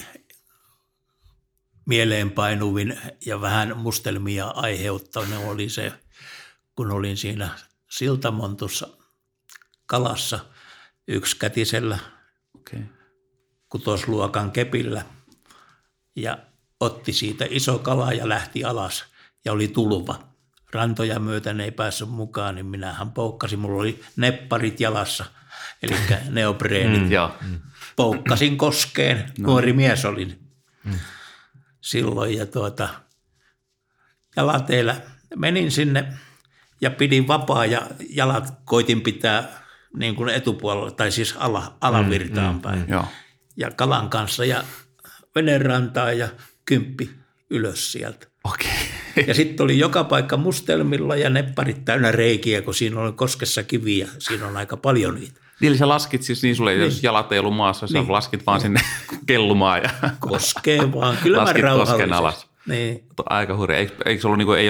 mieleenpainuvin ja vähän mustelmia aiheuttanut oli se, kun olin siinä Siltamontussa kalassa yksikätisellä okay. kutosluokan kepillä ja otti siitä iso kala ja lähti alas ja oli tulva. Rantoja myöten ei päässyt mukaan, niin minähän poukkasin. Mulla oli nepparit jalassa, eli neopreenit. Mm, Poukkasin koskeen, no. Nuori mies olin mm. silloin ja tuota, jalateillä menin sinne ja pidin vapaa ja jalat koitin pitää niin kuin etupuolella, tai siis ala, alavirtaan päin. Mm, mm, mm, ja kalan kanssa ja venerantaa ja kymppi ylös sieltä. Okay. Ja sitten oli joka paikka mustelmilla ja nepparit täynnä reikiä, kun siinä oli koskessa kiviä. Siinä on aika paljon niitä. Niin sä laskit siis, niin sulle niin. Jos jalat ei ollut maassa, sä niin. laskit vaan sinne kellumaan. Ja koskee vaan, kyllä mä rauhallisesti. Alas. Niin. Aika hurja. Eikö, eikö ollut, niin kuin, ei ollut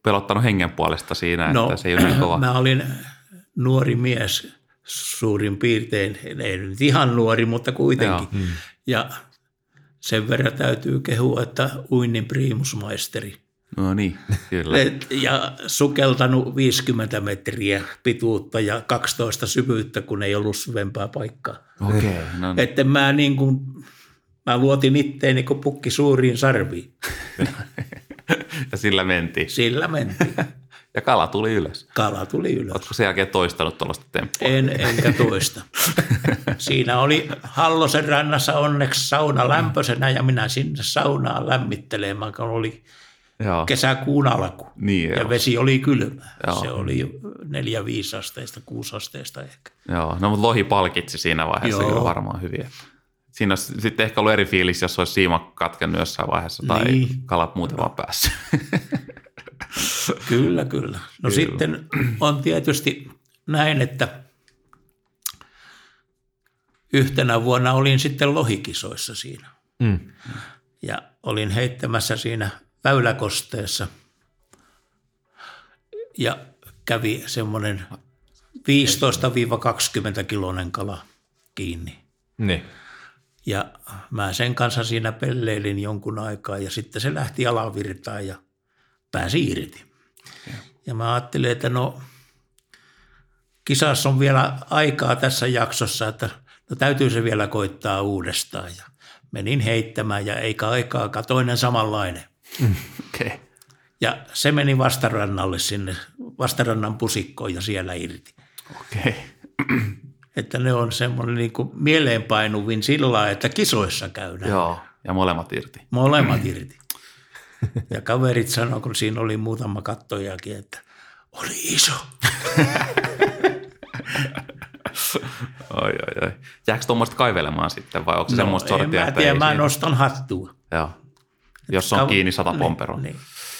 pelottanut hengen puolesta siinä, no, että se ei ole niin kova? Mä olin nuori mies suurin piirtein, ei nyt ihan nuori, mutta kuitenkin. Hmm. Ja sen verran täytyy kehua, että uinnin priimusmaisteri. No niin, kyllä. Ja sukeltanut viisikymmentä metriä pituutta ja kaksitoista syvyyttä, kun ei ollut syvempää paikkaa. Okei, okay, no niin. Että mä, niin kuin, mä luotin itteeni kuin pukki suuriin sarviin. Ja sillä mentiin. Sillä mentiin. Ja kala tuli ylös. Kala tuli ylös. Oletko sen jälkeen toistanut tuollaista temppua? En, enkä toista. Siinä oli Hallosen rannassa onneksi sauna lämpöisenä ja minä sinne saunaan lämmittelemään, kun oli Joo. kesäkuun alku. Niin, ja joo. vesi oli kylmää. Joo. Se oli neljä, viisi asteista, kuusi asteista ehkä. Joo, no mutta lohi palkitsi siinä vaiheessa Joo. kyllä varmaan hyvin. Siinä olisi sitten ehkä ollut eri fiilis, jos olisi siima katkennut jossain vaiheessa tai niin. kalat muuten vaan päässyt. Kyllä, kyllä. No kyllä. Sitten on tietysti näin, että yhtenä vuonna olin sitten lohikisoissa siinä. Mm. Ja olin heittämässä siinä väyläkosteessa ja kävi semmoinen viisitoista kaksikymmentä kiloinen kala kiinni. Niin. Ja mä sen kanssa siinä pelleilin jonkun aikaa ja sitten se lähti alavirtaan ja pääsi irti. Ja, ja mä ajattelin, että no kisassa on vielä aikaa tässä jaksossa, että no täytyy se vielä koittaa uudestaan. Ja menin heittämään ja eikä aikaakaan toinen samanlainen. Mm, okay. Ja se meni vastarannalle sinne, vastarannan pusikkoon ja siellä irti. Okei. Okay. Että ne on semmoinen niin kuin mieleenpainuvin sillä lailla, että kisoissa käydään. Joo, ja molemmat irti. Molemmat irti. Ja kaverit sanoi, kun siinä oli muutama kattojakin, että oli iso. Oi, oi, oi. Jääkö tuommoista kaivelemaan sitten vai onko se no, semmoista sortia? En mä tiedä, mä nostan hattua. Joo, jos on Kal- kiinni sata niin, pomperoa. Niin.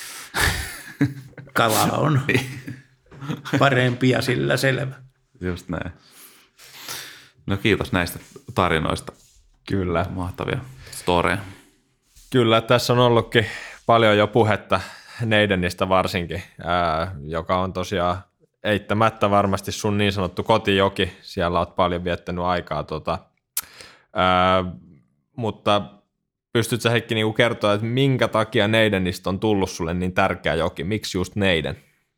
Kala on parempi ja sillä selvä. Just näin. No kiitos näistä tarinoista. Kyllä. Mahtavia storeja. Kyllä, tässä on ollutkin paljon jo puhetta Neidenistä varsinkin, ää, joka on tosiaan eittämättä varmasti sun niin sanottu kotijoki. Siellä olet paljon viettänyt aikaa. Tota, ää, mutta pystytkö Heikki niinku kertoa, että minkä takia Neidenistä on tullut sulle niin tärkeä joki? Miksi just Neiden?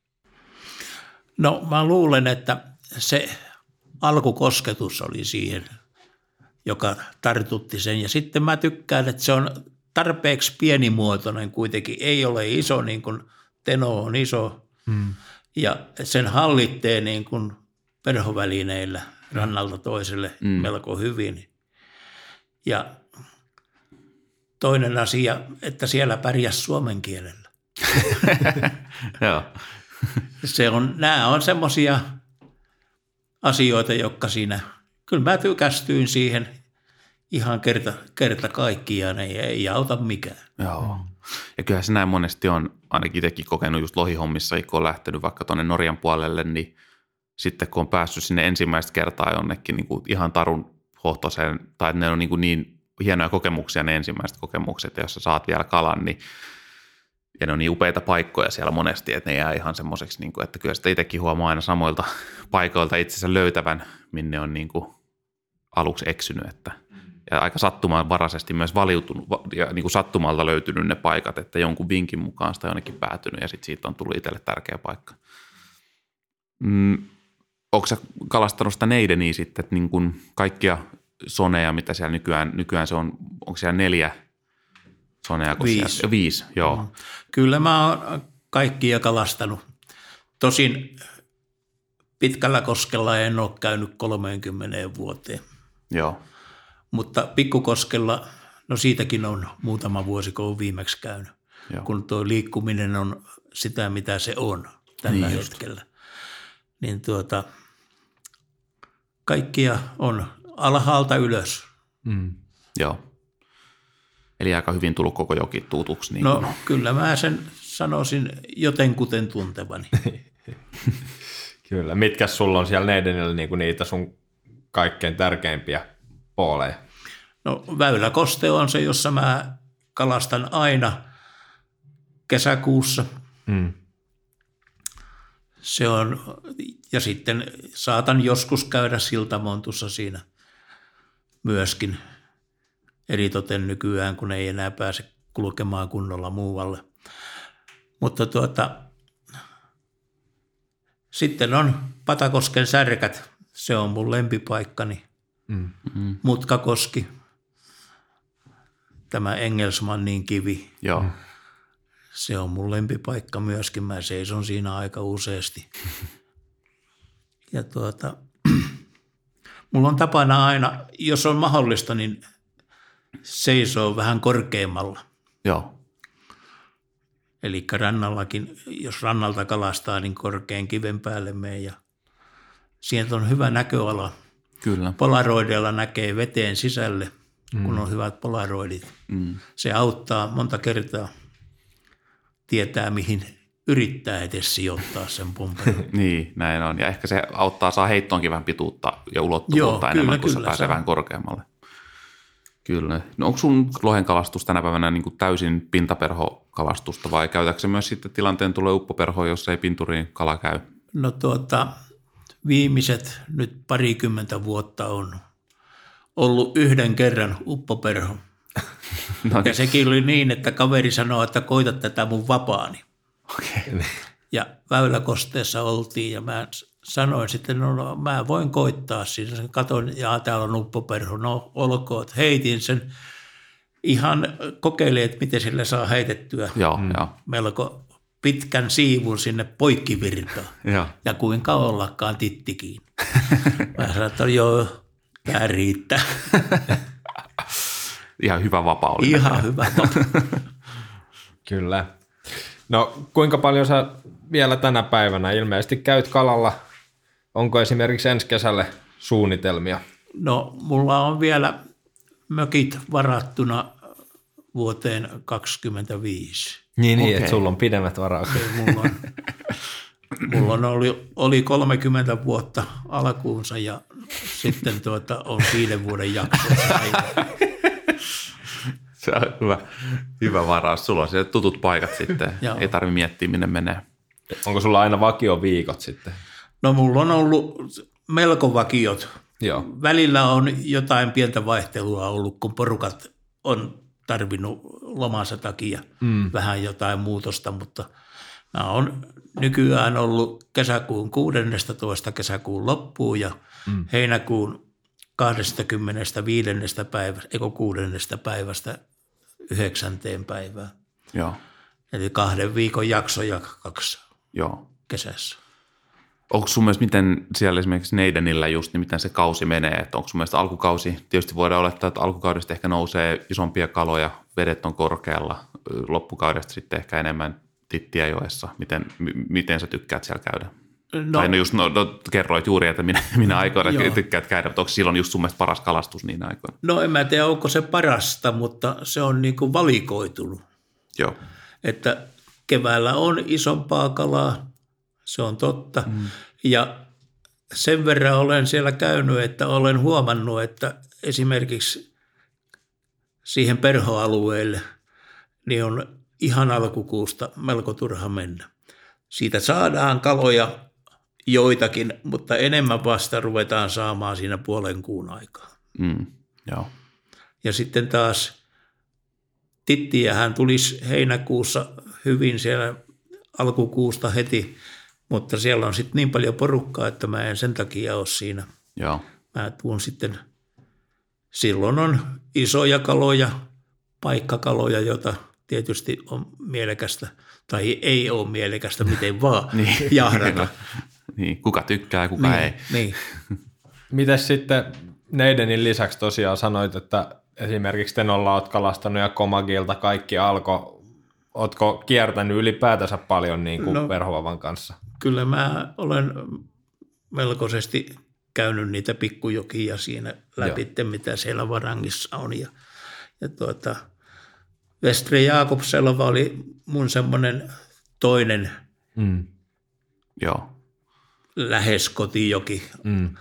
No mä luulen, että se alkukosketus oli siihen, joka tartutti sen. Ja sitten mä tykkään, että se on tarpeeksi pienimuotoinen kuitenkin. Ei ole iso niin kuin Teno on iso. Hmm. Ja sen hallitsee niin kuin perhovälineillä rannalta toiselle hmm. melko hyvin. Ja toinen asia, että siellä pärjäsi suomen kielellä. Joo. Se on, nämä on semmoisia asioita, jotka siinä, kyllä mä tykästyin siihen ihan kerta, kerta kaikkiaan, ei, ei auta mikään. Joo. Ja kyllähän se näin monesti on, ainakin itsekin kokenut just lohihommissa, kun on lähtenyt vaikka tuonne Norjan puolelle, niin sitten kun on päässyt sinne ensimmäistä kertaa jonnekin niin kuin ihan tarun hohtoseen, tai että ne on niin, kuin niin hienoja kokemuksia ne ensimmäiset kokemukset, ja jos sä saat vielä kalan, niin ja ne on niin upeita paikkoja siellä monesti, että ne jää ihan semmoiseksi, niin kuin, että kyllä sitä itsekin huomaa aina samoilta paikoilta itsensä löytävän, minne on niin kuin aluksi eksynyt. Että, ja aika sattumanvaraisesti myös valiutunut ja niin kuin sattumalta löytynyt ne paikat, että jonkun vinkin mukaan sitä on jonnekin päätynyt ja sitten siitä on tullut itselle tärkeä paikka. Mm, onko sä kalastanut sitä Neideniä sitten, että niin kuin kaikkia soneja, mitä siellä nykyään, nykyään se on, onko siellä neljä sonea? Viisi. Siellä, viisi, joo. Mm. Kyllä mä oon kaikkia kalastanut. Tosin Pitkällä koskella en ole käynyt kolmeenkymmeneen vuoteen. Joo. Mutta Pikkukoskella, no siitäkin on muutama vuosi, kun olen viimeksi käynyt. Joo. Kun tuo liikkuminen on sitä, mitä se on tällä niin hetkellä. Niin tuota, kaikkia on alhaalta ylös. Mm. Joo. Eli aika hyvin tullut koko joki tutuksi. Niin no kun... kyllä mä sen sanoisin jotenkuten tuntevani. Kyllä. Mitkä sulla on siellä Neidenillä niinku niitä sun kaikkein tärkeimpiä pooleja? No Väyläkoste on se, jossa mä kalastan aina kesäkuussa. Mm. Se on, ja sitten saatan joskus käydä siltamontussa siinä myöskin, eritoten nykyään, kun ei enää pääse kulkemaan kunnolla muualle. Mutta tuota, sitten on Patakosken särkät, se on mun lempipaikkani, mm-hmm. Mutkakoski, tämä Engelsmannin kivi. Joo. Se on mun lempipaikka myöskin, mä seison siinä aika useasti. Ja tuota, mulla on tapana aina, jos on mahdollista, niin seisoo vähän korkeammalla. Joo. Eli rannallakin, jos rannalta kalastaa, niin korkean kiven päälle mee ja sieltä on hyvä näköala. Kyllä. Polaroideilla näkee veteen sisälle, mm. kun on hyvät polaroidit. Mm. Se auttaa monta kertaa. Tietää, mihin yrittää edes sijoittaa sen pomperon. Niin, näin on. Ja ehkä se auttaa saa heittoonkin vähän pituutta ja ulottuvuutta Joo, enemmän, kun se pääsee vähän korkeammalle. Kyllä. No onko sun lohenkalastus tänä päivänä niin kuin täysin pintaperhokalastusta vai käytätkö myös sitten tilanteen tulee uppoperhoon, jos ei pinturiin kala käy? No tuota, viimeiset nyt parikymmentä vuotta on ollut yhden kerran uppoperho. No, ja sekin oli niin, että kaveri sanoi, että koita tätä mun vapaani. Okay. Ja Väyläkosteessa oltiin ja mä sanoin sitten, no, no mä voin koittaa siinä. Katoin, ja täällä on uppoperho, no olkoon. Heitin sen ihan, kokeilin, että miten sille saa heitettyä. Joo, mm. jo. Melko pitkän siivun sinne poikkivirtaan. Joo. Ja kuinka ollakaan tittikin. Mä sanoin, että joo, tää riittää. Ihan hyvä vapaa oli. Ihan näköjään. Hyvä vapaa. Kyllä. No kuinka paljon sä vielä tänä päivänä ilmeisesti käyt kalalla? Onko esimerkiksi ensi kesälle suunnitelmia? No mulla on vielä mökit varattuna vuoteen kaksikymmentäviisi. Niin, niin okay. Että sulla on pidemmät varaukset. Mulla on, mulla on oli, oli kolmekymmentä vuotta alkuunsa ja sitten tuota, on viiden vuoden jaksossa. Se on hyvä, hyvä varaus. Sulla on siellä tutut paikat sitten. Ei tarvitse miettiä, minne menee. Onko sulla aina vakioviikot sitten? No mulla on ollut melko vakiot. Joo. Välillä on jotain pientä vaihtelua ollut, kun porukat on tarvinnut lomansa takia mm. vähän jotain muutosta, mutta mä oon nykyään ollut kesäkuun kuudennestatoista kesäkuun loppuun ja mm. heinäkuun kahdestakymmenestäviidennestä päivästä, eikö kuudennesta päivästä yhdeksänteen päivään. Joo. Eli kahden viikon jaksoja kaksi Joo. kesässä. Onko sun mielestä, miten siellä esimerkiksi Neidenillä just, niin miten se kausi menee? Että onko sun mielestä alkukausi, tietysti voidaan olettaa, että alkukaudesta ehkä nousee isompia kaloja, vedet on korkealla, loppukaudesta sitten ehkä enemmän tittiä joessa. Miten, m- miten sä tykkäät siellä käydä? No, tai no just no, no, kerroit juuri, että minä, minä aikoina tykkäät käydä, mutta onko silloin just sun mielestä paras kalastus niin aikoina? No en mä tiedä, onko se parasta, mutta se on niin kuin valikoitunut. Joo. Että keväällä on isompaa kalaa, se on totta. Mm. Ja sen verran olen siellä käynyt, että olen huomannut, että esimerkiksi siihen perhoalueelle niin on ihan alkukuusta melko turha mennä. Siitä saadaan kaloja joitakin, mutta enemmän vasta ruvetaan saamaan siinä puolen kuun aikaa. Mm, joo. Ja sitten taas tittiähän tulisi heinäkuussa hyvin siellä alkukuusta heti, mutta siellä on sitten niin paljon porukkaa, että mä en sen takia ole siinä. Joo. Mä tuun sitten, silloin on isoja kaloja, paikkakaloja, joita tietysti on mielekästä, tai ei ole mielekästä, miten vaan niin, jahdata. Niin, kuka tykkää, kuka niin, ei. Niin. Mites sitten Neidenin lisäksi tosiaan sanoit, että esimerkiksi Tenolla olet kalastanut ja Komagilta kaikki alkoi. Ootko kiertänyt ylipäätänsä paljon niin kuin no, perhovavan kanssa? Kyllä mä olen melkoisesti käynyt niitä pikkujokia siinä läpi, Joo. mitä siellä Varangissa on. Ja, ja tuota, Vestre Jakobselva oli mun semmoinen toinen mm. Joo. lähes kotijoki mm.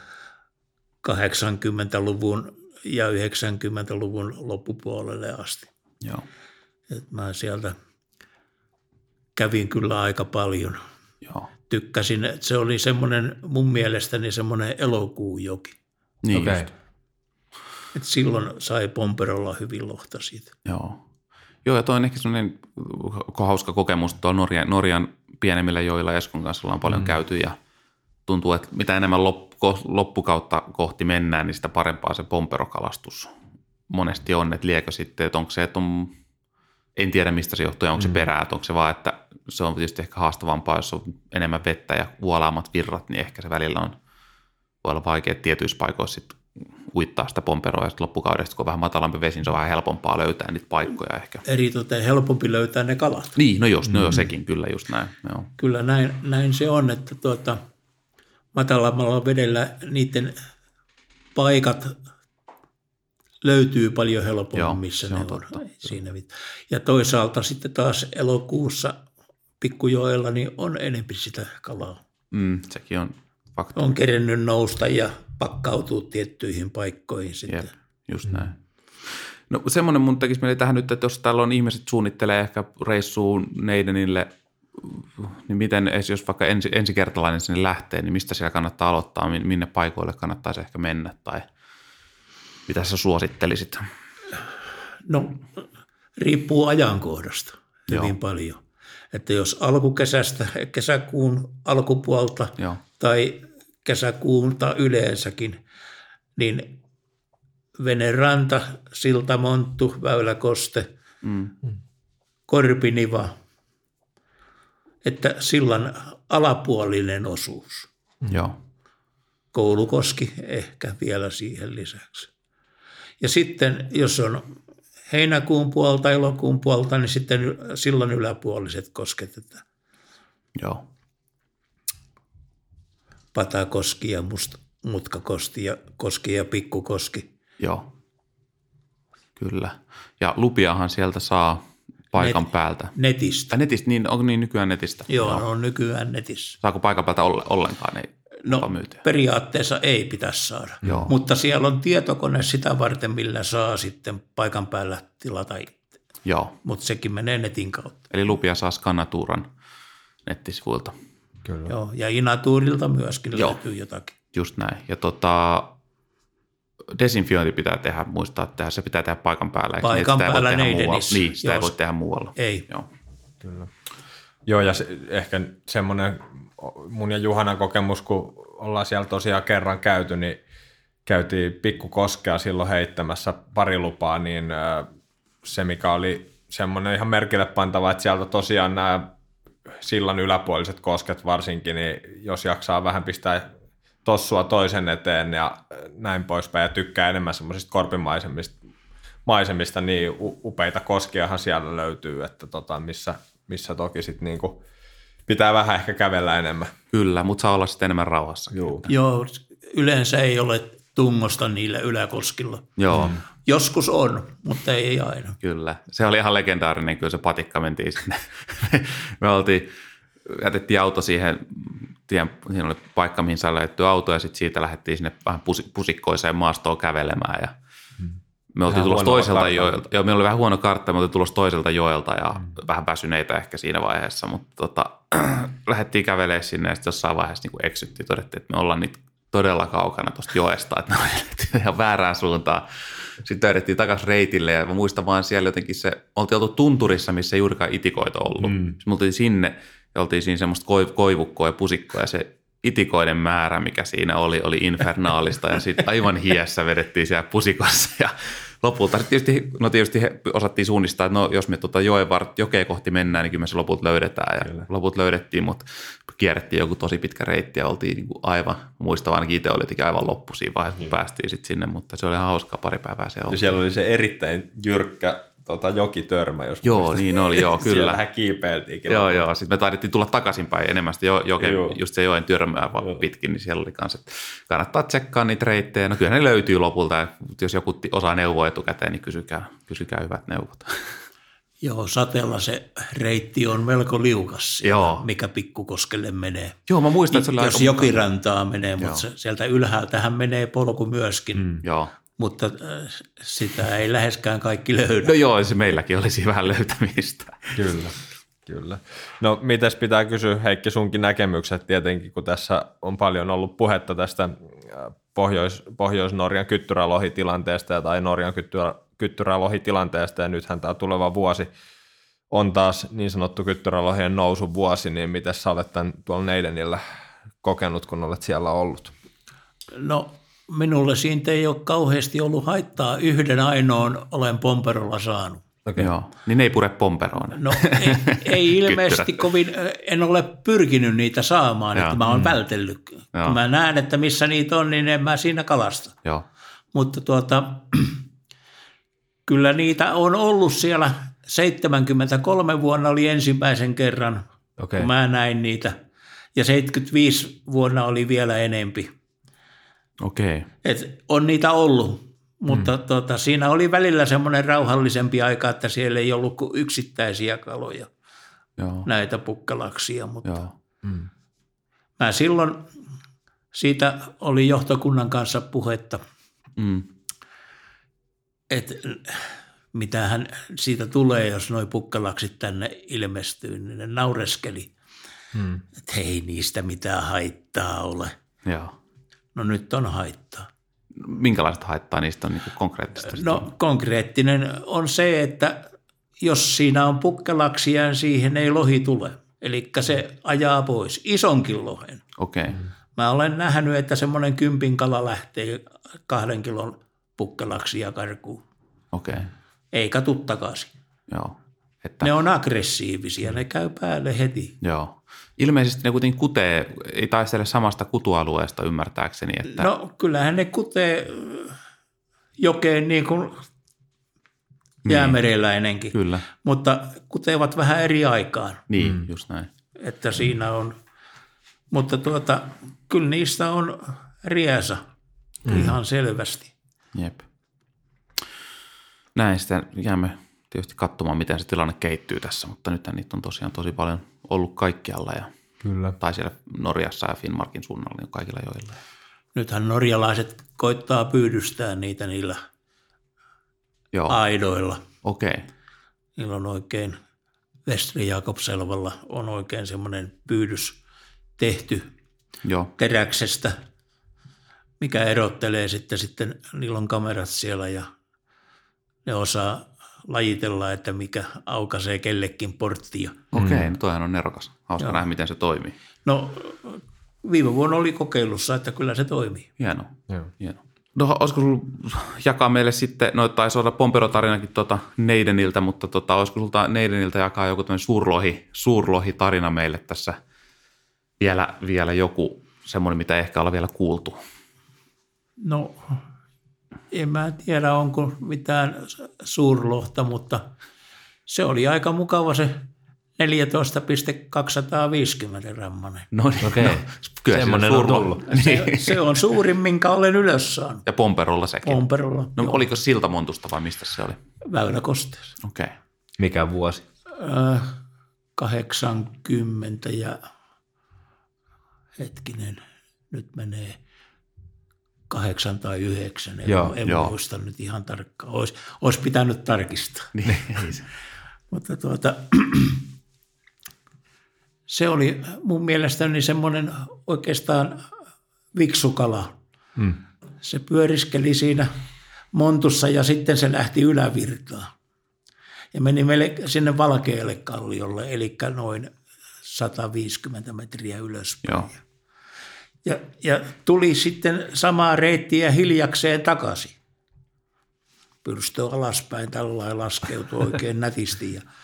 kahdeksankymmentäluvun ja yhdeksänkymmentäluvun loppupuolelle asti. Joo. Et mä sieltä kävin kyllä aika paljon. Joo. tykkäsin, että se oli semmoinen mun mielestäni semmoinen elokuujoki. Niin Okei. just. Et silloin sai Pomperolla hyvin lohta siitä. Joo. Joo, ja toi on ehkä semmoinen hauska kokemus tuolla Norjan, Norjan pienemmillä joilla Eskon kanssa ollaan paljon mm. käyty ja tuntuu, että mitä enemmän loppu, loppukautta kohti mennään, niin sitä parempaa se pomperokalastus monesti on, että liekö sitten, että onko se, että on, en tiedä mistä se johtuu ja onko mm. se perää, että onko se vaan, että se on tietysti ehkä haastavampaa, jos on enemmän vettä ja vuolaammat virrat, niin ehkä se välillä on, voi olla vaikea tietyissä paikoissa sitten uittaa sitä pomperoa ja sitten loppukaudesta, kun on vähän matalampi vesi, niin se on vähän helpompaa löytää niitä paikkoja ehkä. Eritoten helpompi löytää ne kalat. Niin, no just, mm. no jo sekin kyllä just näin. Joo. Kyllä näin, näin se on, että tuota, matalammalla vedellä niiden paikat löytyy paljon helpommin, Joo, missä se ne on on. totta. Siinä. Ja toisaalta sitten taas elokuussa pikkujoella niin on enempi sitä kalaa. Mm, sekin on fakta. On kerennyt nousta ja pakkautua tiettyihin paikkoihin sitten. Jep, just mm. näin. No semmoinen mun tekisi mieli tähän nyt, että jos täällä on ihmiset suunnittelee ehkä reissuun Neidenille, niin miten, jos vaikka ensi, ensikertalainen sinne lähtee, niin mistä siellä kannattaa aloittaa, minne paikoille kannattaisi ehkä mennä tai mitä sä suosittelisit? No riippuu ajankohdasta hyvin Joo. paljon. Että jos alkukesästä, kesäkuun alkupuolta Joo. tai kesäkuunta yleensäkin, niin Veneranta, Siltamonttu, Väyläkoste, Mm. Korpiniva, että sillan alapuolinen osuus. Joo. Koulukoski ehkä vielä siihen lisäksi. Ja sitten jos on heinäkuun puolta, elokuun puolta, niin sitten sillan yläpuoliset kosket, että Joo. Patakoski ja Must, Mutkakoski ja Koski ja Pikkukoski. Joo. Kyllä. Ja lupiahan sieltä saa paikan Net, päältä. Netistä. Tai netistä, niin onko niin nykyään netistä? Joo, Joo. on nykyään netissä. Saako paikan päältä ollenkaan? Ei No periaatteessa ei pitäisi saada, Joo. mutta siellä on tietokone sitä varten, millä saa sitten paikan päällä tilata itse. Joo. Mutta sekin menee netin kautta. Eli lupia saa Scanaturan nettisivuilta. Kyllä. Joo, ja Inatuurilta myöskin Joo. löytyy jotakin. Just näin. Ja tota, desinfiointi pitää tehdä, muistaa tehdä, se pitää tehdä paikan päällä. Eikö? Paikan Sitä ei voi päällä tehdä Neidenissä. muualla. Niin, sitä Joo. ei voi tehdä muualla. Ei. Joo. Kyllä. Joo, ja se, ehkä semmoinen mun ja Juhanan kokemus, kun ollaan siellä tosiaan kerran käyty, niin käytiin Pikkukoskea silloin heittämässä pari lupaa, niin se mikä oli semmoinen ihan merkille pantava, että sieltä tosiaan nämä sillan yläpuoliset kosket varsinkin, niin jos jaksaa vähän pistää tossua toisen eteen ja näin poispäin ja tykkää enemmän semmoisista korpimaisemista, maisemista, niin upeita koskiahan siellä löytyy, että tota, missä, missä toki sitten niinku pitää vähän ehkä kävellä enemmän. Kyllä, mutta saa olla sitten enemmän rauhassa. Joo. Joo, yleensä ei ole tungosta niillä yläkoskilla. Joo. Mm. Joskus on, mutta ei aina. Kyllä. Se oli ihan legendaarinen, kyllä se patikka mentiin sinne. Me oltiin, jätettiin auto siihen, tien, siinä oli paikka, mihin sai lähdetty auto ja sitten siitä lähdettiin sinne vähän pusikkoiseen maastoon kävelemään ja me oltiin tulossa toiselta joelta. Joo, meillä oli vähän huono kartta, me oltiin tulossa toiselta joelta ja mm. vähän väsyneitä ehkä siinä vaiheessa, mutta tota, lähdettiin kävelemään sinne ja sitten jossain vaiheessa niin eksyttiin, todettiin, että me ollaan nyt todella kaukana tuosta joesta, että me ollaan ihan väärään suuntaan. Sitten löydettiin takaisin reitille ja mä muistan vaan siellä jotenkin se, oltiin oltu tunturissa, missä ei juurikaan itikoita ollut. Mm. Sitten me oltiin sinne ja oltiin siinä semmoista koivukkoa ja pusikkoa ja se itikoiden määrä, mikä siinä oli, oli infernaalista ja sitten aivan hiessä vedettiin siellä pusikossa ja lopulta tietysti, no tietysti osattiin suunnistaa, että no jos me tuota joen vart, jokea kohti mennään, niin kyllä me se loput löydetään ja kyllä. loput löydettiin, mutta kierrettiin joku tosi pitkä reitti ja oltiin niin kuin aivan, muistan ainakin itse oli jotenkin aivan loppu siinä vaiheessa, kun päästiin sitten sinne, mutta se oli ihan hauskaa pari päivää se oli. Ja siellä oli se erittäin jyrkkä tota, jokitörmä, jos joo, muistat. niin oli, joo, kyllä. Siellä vähän kiipeiltiinkin. Joo, joo, sitten me taidettiin tulla takaisinpäin enemmän sitä jo, joke, just se joen törmää pitkin, niin siellä oli kanssa, että kannattaa tsekkaa niitä reittejä. No kyllä ne löytyy lopulta, ja jos joku osaa neuvoa etukäteen, niin kysykää, kysykää hyvät neuvot. Joo, sateella se reitti on melko liukas siellä, joo. mikä Pikkukoskelle menee. Joo, mä muistan, että se oli jos aika jokirantaa menee, mutta se, sieltä ylhäältähän menee polku myöskin. Mm, joo. Mutta sitä ei läheskään kaikki löydä. No joo, se meilläkin olisi vähän löytämistä. Kyllä. Kyllä. No mites pitää kysyä, Heikki, sunkin näkemykset tietenkin, kun tässä on paljon ollut puhetta tästä Pohjois, Pohjois-Norjan kyttyrälohitilanteesta tai Norjan kyttyrä, kyttyrälohitilanteesta, ja nythän tämä tuleva vuosi on taas niin sanottu kyttyrälohien nousun vuosi, niin miten sä olet tämän tuolla Neidenillä kokenut, kun olet siellä ollut? No minulle siitä ei ole kauheasti ollut haittaa. Yhden ainoan olen Pomperolla saanut. Okay. Joo, niin ne ei pure Pomperoon. No ei, ei ilmeisesti kovin, en ole pyrkinyt niitä saamaan, Joo. että mä oon mm. vältellyt. Joo. Kun mä näen, että missä niitä on, niin en mä siinä kalasta. Joo. Mutta tuota, kyllä niitä on ollut siellä. seitsemänkymmentäkolme vuonna oli ensimmäisen kerran, okay. kun mä näin niitä. Ja seitsemänkymmentäviisi vuonna oli vielä enempi. Okei. Okay. Et on niitä ollut. Mutta mm. tuota, siinä oli välillä semmoinen rauhallisempi aika, että siellä ei ollut kuin yksittäisiä kaloja, Joo. näitä pukkelaksia. Mutta Joo. Mm. mä silloin, siitä oli johtokunnan kanssa puhetta, mm. että mitähän siitä tulee, jos nuo pukkelaksit tänne ilmestyy, niin ne naureskeli, mm. että hei niistä mitään haittaa ole. Joo. No nyt on haittaa. Minkälaista haittaa niistä on niin konkreettisesti? No konkreettinen on se, että jos siinä on pukkelaksia, niin siihen ei lohi tule. Eli se ajaa pois isonkin lohen. Okei. Okay. Mä olen nähnyt, että semmoinen kympin kala lähtee kahden kilon pukkelaksia karkuun. Okei. Okay. Eikä tuu takaisin. Joo. Että... Ne on aggressiivisia, ne käy päälle heti. Joo. Ilmeisesti ne kuitenkin kutee, ei taistele samasta kutualueesta ymmärtääkseni. Että... No kyllähän ne kutee jokeen niin kuin jäämereläinenkin, Kyllä. mutta kutevat vähän eri aikaan. Niin, mm. just näin. Että siinä on, mutta tuota, kyllä niistä on riesa mm. ihan selvästi. Jep. Näin sitten jäämme tietysti katsomaan, miten se tilanne kehittyy tässä, mutta nyt niitä on tosiaan tosi paljon ollut kaikkialla. Ja, Kyllä. Tai siellä Norjassa ja Finnmarkin suunnalla niin kaikilla joilla. Nythän norjalaiset koittaa pyydystää niitä niillä Joo. aidoilla. Okei. Okay. Niillä on oikein, Vestri Jakobselvalla on oikein semmoinen pyydys tehty Joo. teräksestä, mikä erottelee sitten, sitten niillä on kamerat siellä ja ne osaa lajitella, että mikä aukaisee kellekin porttia. Okei, okay, no toihan on nerokas. Hauska Joo. nähdä, miten se toimii. No viime vuonna oli kokeilussa, että kyllä se toimii. Hienoa. Hieno. No olisiko sinulla jakaa meille sitten, no taisi olla Pompero-tarinakin tuota Neideniltä, mutta tota, olisiko sinulta Neideniltä jakaa joku tämmöinen suurlohi, suurlohi-tarina meille tässä vielä, vielä joku semmoinen, mitä ehkä ollaan vielä kuultu? No en mä tiedä, onko mitään suurlohta, mutta se oli aika mukava se neljätoista pilkku kaksisataaviisikymmentä grammanen. No niin, okei. Okay. No, kyllä semmoinen on tullut. Se, se on suurin, minkä olen ylös saanut. Ja Pomperolla sekin? Pomperolla. No joo. Oliko Siltamontusta vai mistä se oli? Väyläkosteessa. Okei. Okay. Mikä vuosi? Äh, kahdeksankymmentä ja hetkinen, nyt menee kahdeksan tai yhdeksän, en, joo, en joo. muista nyt ihan tarkkaan. Ois, olisi pitänyt tarkistaa. Niin. Mutta tuota, se oli mun mielestäni semmoinen oikeastaan viksukala. Hmm. Se pyöriskeli siinä montussa ja sitten se lähti ylävirtaan. Ja meni meille sinne Valkealle kalliolle, eli noin sata viisikymmentä metriä ylöspäin. Joo. Ja, ja tuli sitten samaa reittiä hiljakseen takaisin. Pyrstö alaspäin tällä lailla laskeutui oikein nätisti. Ja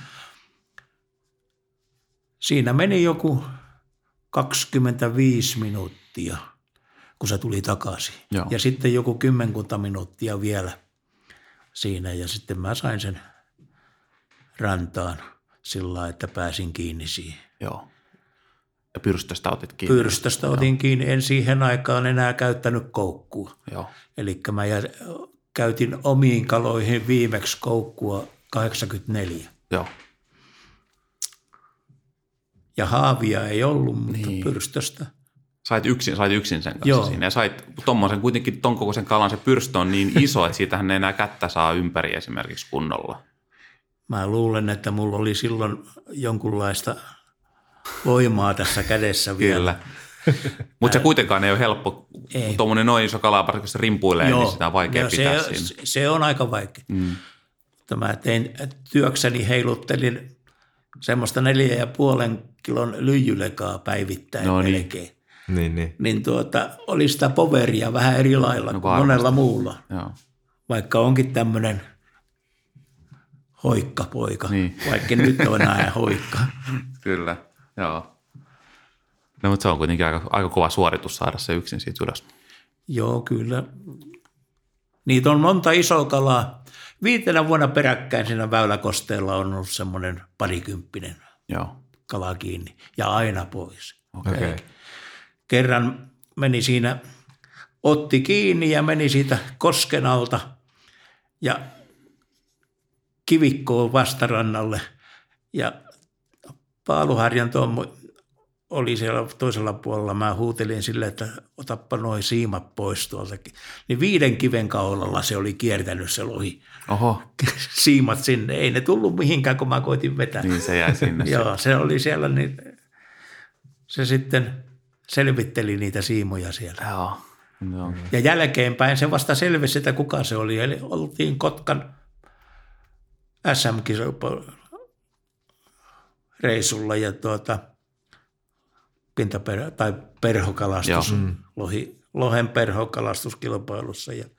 siinä meni joku kaksikymmentäviisi minuuttia, kun se tuli takaisin. Joo. Ja sitten joku kymmenkunta minuuttia vielä siinä. Ja sitten mä sain sen rantaan sillä lailla, että pääsin kiinni siihen. Joo. Ja pyrstöstä otit kiinni? Pyrstöstä otin Joo. kiinni. En siihen aikaan enää käyttänyt koukkua. Joo. Eli mä käytin omiin kaloihin viimeksi koukkua kahdeksankymmentäneljä. Joo. Ja haavia ei ollut, mutta niin. pyrstöstä. Sait yksin, sait yksin sen kanssa Joo. siinä. Ja sait tommosen, kuitenkin ton kokoisen kalan se pyrstö on niin iso, että siitähän ei enää kättä saa ympäri esimerkiksi kunnolla. Mä luulen, että mulla oli silloin jonkunlaista voimaa tässä kädessä vielä. Kyllä. Mutta se kuitenkaan ei ole helppo. Tuommoinen noin iso kala, kun se rimpuilee, Joo. niin sitä on vaikea no, pitää se, siinä. Se on aika vaikea. Mm. Mä tein työkseni, heiluttelin semmoista neljä ja puolen kilon lyijylekaa päivittäin no niin. melkein. Niin, niin. Niin tuota, oli sitä poveria vähän eri lailla no, kuin monella muulla. Joo. Vaikka onkin tämmöinen hoikkapoika, niin. vaikka nyt on enää hoikka. Kyllä, joo. No, mutta se on kuitenkin aika, aika kova suoritus saada se yksin siitä ylös. Joo, kyllä. Niitä on monta isoa kalaa. Viitenä vuonna peräkkäin siinä Väyläkosteella on ollut semmoinen parikymppinen Joo. kala kiinni ja aina pois. Okay. Okay. Kerran meni siinä, otti kiinni ja meni siitä kosken alta ja kivikkoon vastarannalle ja Paaluharjan Tommo oli siellä toisella puolella. Mä huutelin sille, että otappa noin siimat pois tuoltakin. Niin viiden kiven kaulalla se oli kiertänyt se lohi. Oho. Siimat sinne. Ei ne tullut mihinkään, kun mä koitin vetää. Niin se jäi sinne. Joo, se oli siellä. Niin se sitten selvitteli niitä siimoja siellä. Joo. No. Ja jälkeenpäin se vasta selvisi, että kuka se oli. Eli oltiin Kotkan S M-reissulla ja tuota... pintaperho tai perhokalastus, mm. lohi, lohen perhokalastuskilpailussa. Ja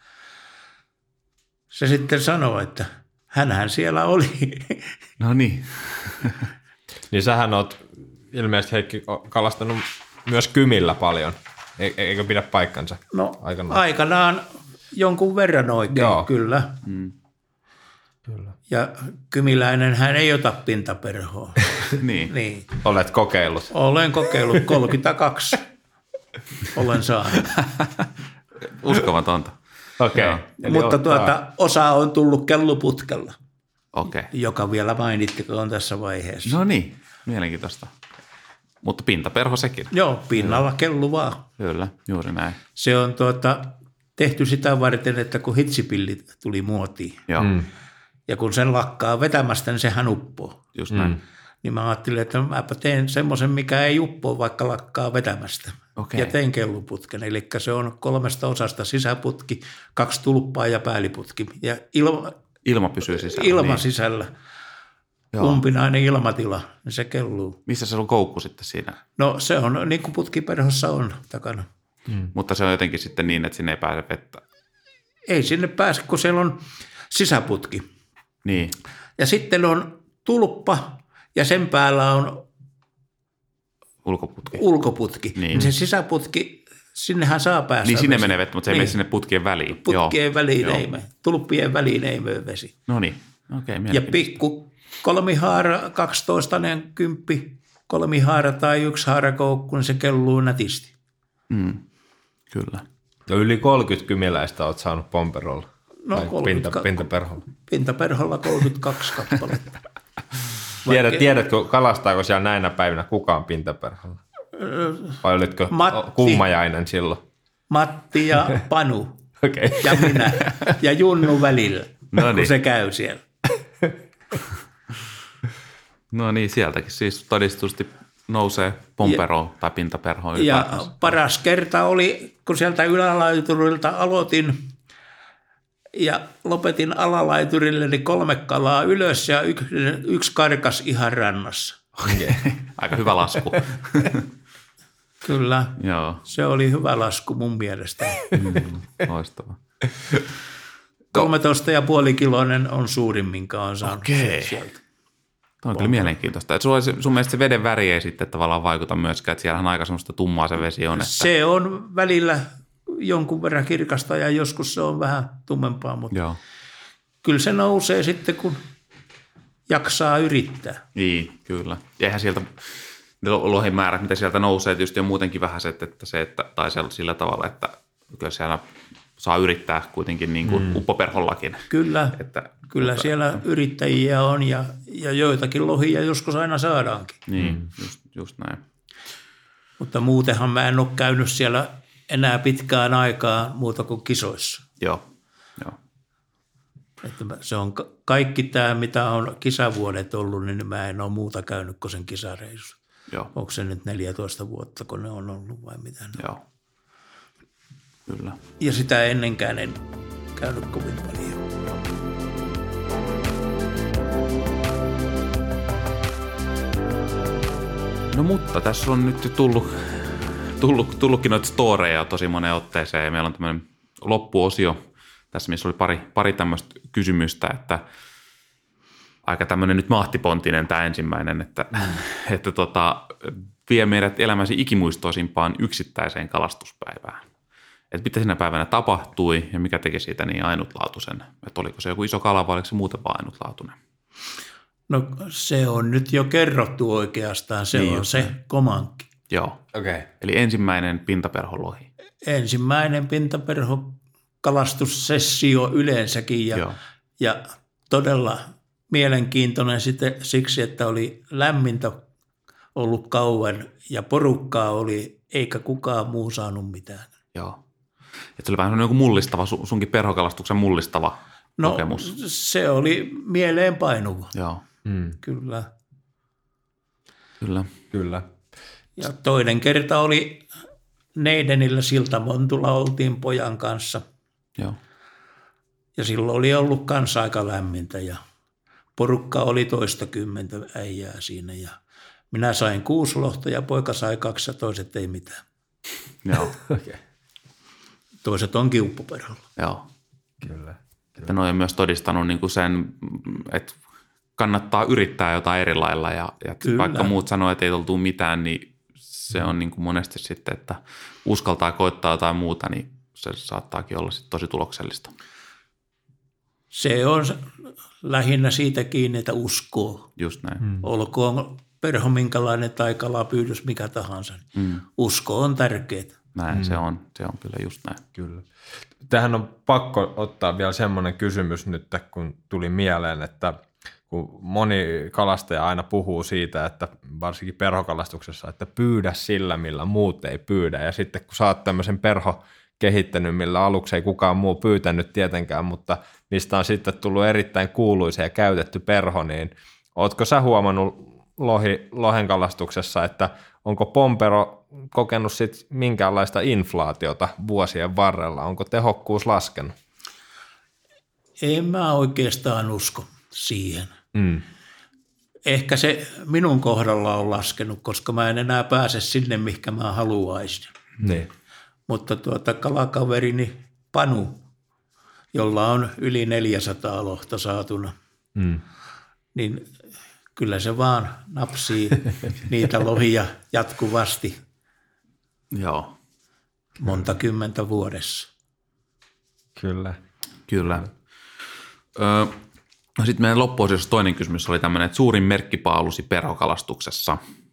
se sitten sanoi, että hänhän siellä oli. No niin. Niin sähän oot ilmeisesti, Heikki, kalastanut myös kymillä paljon, eikö pidä paikkansa? No aikanaan, aikanaan jonkun verran oikein, Joo. kyllä. Mm. Kyllä. Ja kymiläinen hän ei ota pintaperhoa. niin. niin. Olet kokeillut? Olen kokeillut, kolmekymmentäkaksi olen saanut. Uskomatonta. Okei. Okay. Mutta tuota, osa on tullut kelluputkella, okay. joka vielä mainittikoon tässä vaiheessa. No niin, mielenkiintoista. Mutta pintaperho sekin. Joo, pinnalla kellu vaan. Kyllä, juuri näin. Se on tuota, tehty sitä varten, että kun hitsipillit tuli muotiin. Joo. Mm. Ja kun sen lakkaa vetämästä, niin sehän uppoo. Just näin. Mm. Niin mä ajattelin, että mäpä teen semmoisen, mikä ei uppoo, vaikka lakkaa vetämästä. Okay. Ja tein kelluputken. Eli se on kolmesta osasta sisäputki, kaksi tulppaa ja päälliputki. Ja ilma, ilma pysyy sisällä. Ilma niin. sisällä. Joo. Umpinainen ilmatila, niin se kelluu. Missä se on koukku sitten siinä? No se on niin kuin putkiperhossa on takana. Mm. Mutta se on jotenkin sitten niin, että sinne ei pääse vettä. Ei sinne pääse, kun siellä on sisäputki. Niin. Ja sitten on tulppa ja sen päällä on ulkoputki. ulkoputki. Niin. Se sisäputki, sinnehän saa päästä. Niin sinne vesi. menee vettä, mutta se ei niin. mene sinne putkien väliin. Putkien Joo. väliin Joo. ei mene. Tulppien väliin ei mene vesi. No niin, okei. Okay, ja pikku kolmihaara, kaksitoistainen kymppi, kolmihaara tai yksi haarakoukku, niin se kelluu nätisti. Mm. Kyllä. Ja yli kolmekymmentä kymiläistä olet saanut pomperolla. No, pinta, pintaperholla. Pintaperholla kolmekymmentäkaksi kappaletta. Tiedät, tiedätkö, kalastaako siellä näinä päivinä kukaan pintaperholla? Vai olitko Matti, kummajainen silloin? Matti ja Panu okay. ja minä ja Junnu välillä, no kun niin. se käy siellä. No niin, sieltäkin siis todistusti nousee pompero tai pintaperho. Ja paras kerta oli, kun sieltä ylälaiturilta aloitin ja lopetin alalaiturille, niin kolme kalaa ylös ja yksi, yksi karkas ihan rannassa. Okay. Aika hyvä lasku. Kyllä, Joo. se oli hyvä lasku mun mielestä. Mm, loistava. kolmetoista pilkku viisi kiloinen on suurin, minkä on saanut okay. sieltä. Tuo on kyllä mielenkiintoista. Et sun mielestä se veden väri ei sitten tavallaan vaikuta myöskään, että siellähän aika semmoista tummaa se vesi on. Että... Se on välillä jonkun verran kirkasta ja joskus se on vähän tummempaa, mutta Joo. kyllä se nousee sitten, kun jaksaa yrittää. Niin, kyllä. Ja eihän sieltä lohen määrät, mitä sieltä nousee, tietysti on muutenkin vähäiset, että se, että, tai sillä tavalla, että kyllä siellä saa yrittää kuitenkin niin kuin mm. uppoperhollakin. Kyllä, että, kyllä mutta, siellä no. yrittäjiä on ja, ja joitakin lohia joskus aina saadaankin. Niin, mm. just, just näin. Mutta muutenhan mä en ole käynyt siellä enää pitkään aikaa muuta kuin kisoissa. Joo, joo. Että se on kaikki tämä, mitä on kisavuodet ollut, niin mä en ole muuta käynyt kuin sen kisareissu. Joo. Onko se nyt neljätoista vuotta, kun ne on ollut vai mitä? Joo. Kyllä. Ja sitä ennenkään en käynyt kovin paljon. No mutta tässä on nyt tullut, tullut, tullutkin noita storeja tosi moneen otteeseen ja meillä on tämmöinen loppuosio tässä, missä oli pari, pari tämmöistä kysymystä, että aika tämmöinen nyt mahtipontinen tämä ensimmäinen, että, mm. että tota, vie meidät elämäsi ikimuistoisimpaan yksittäiseen kalastuspäivään. Että mitä siinä päivänä tapahtui ja mikä teki siitä niin ainutlaatuisen, että oliko se joku iso kala vai oliko se muuten vaan ainutlaatuinen? No se on nyt jo kerrottu oikeastaan, se niin on se näin. Komankki. Joo, okay. Eli ensimmäinen pintaperholohi. Ensimmäinen pintaperhokalastussessio yleensäkin ja, ja todella mielenkiintoinen sitten siksi, että oli lämmintä ollut kauan ja porukkaa oli eikä kukaan muu saanut mitään. Joo. Että se oli vähän joku mullistava, sunkin perhokalastuksen mullistava no, kokemus. Se oli mieleenpainuva. Joo. Mm. Kyllä. Kyllä. Kyllä. Ja toinen kerta oli Neidenillä Siltamontulla oltiin pojan kanssa. Joo. Ja silloin oli ollut kanssa aika lämmintä ja porukka oli toistakymmentä äijää siinä ja minä sain kuusi lohta ja poika sai kaksi ja toiset ei mitään. Joo. Okay. Toiset on kiuppuperholla. Joo. Kyllä. Että ne on myös todistanut niin kuin sen, että kannattaa yrittää jotain eri lailla ja, ja vaikka muut sanoo, että ei tultu mitään, niin se on niin kuin monesti sitten, että uskaltaa koittaa jotain muuta, niin se saattaakin olla sitten tosi tuloksellista. Se on lähinnä siitä kiinni, että uskoo. Just näin. Mm. Olkoon perho minkälainen tai kalapyydys mikä tahansa. Mm. Usko on tärkeää. Näin, mm. se on. Se on kyllä just näin. Kyllä. Tähän on pakko ottaa vielä semmoinen kysymys nyt, kun tuli mieleen, että kun moni kalastaja aina puhuu siitä, että varsinkin perhokalastuksessa, että pyydä sillä, millä muut ei pyydä. Ja sitten kun sä oot tämmöisen perho kehittänyt, millä aluksi ei kukaan muu pyytänyt tietenkään, mutta mistä on sitten tullut erittäin kuuluisa ja käytetty perho, niin ootko sä huomannut lohi, lohenkalastuksessa, että onko pompero kokenut sit minkäänlaista inflaatiota vuosien varrella? Onko tehokkuus laskenut? En mä oikeastaan usko siihen. Mm. Ehkä se minun kohdalla on laskenut, koska mä en enää pääse sinne, mihinkä mä haluaisin. Niin. Mutta tuota kalakaverini Panu, jolla on yli neljäsataa lohta saatuna, mm. niin kyllä se vaan napsii niitä lohia jatkuvasti. Joo. Monta kymmentä vuodessa. Kyllä. Kyllä. Öö, no sitten meidän loppuosiossa toinen kysymys oli tämmöinen, että suurin merkkipaalusi perhokalastuksessa.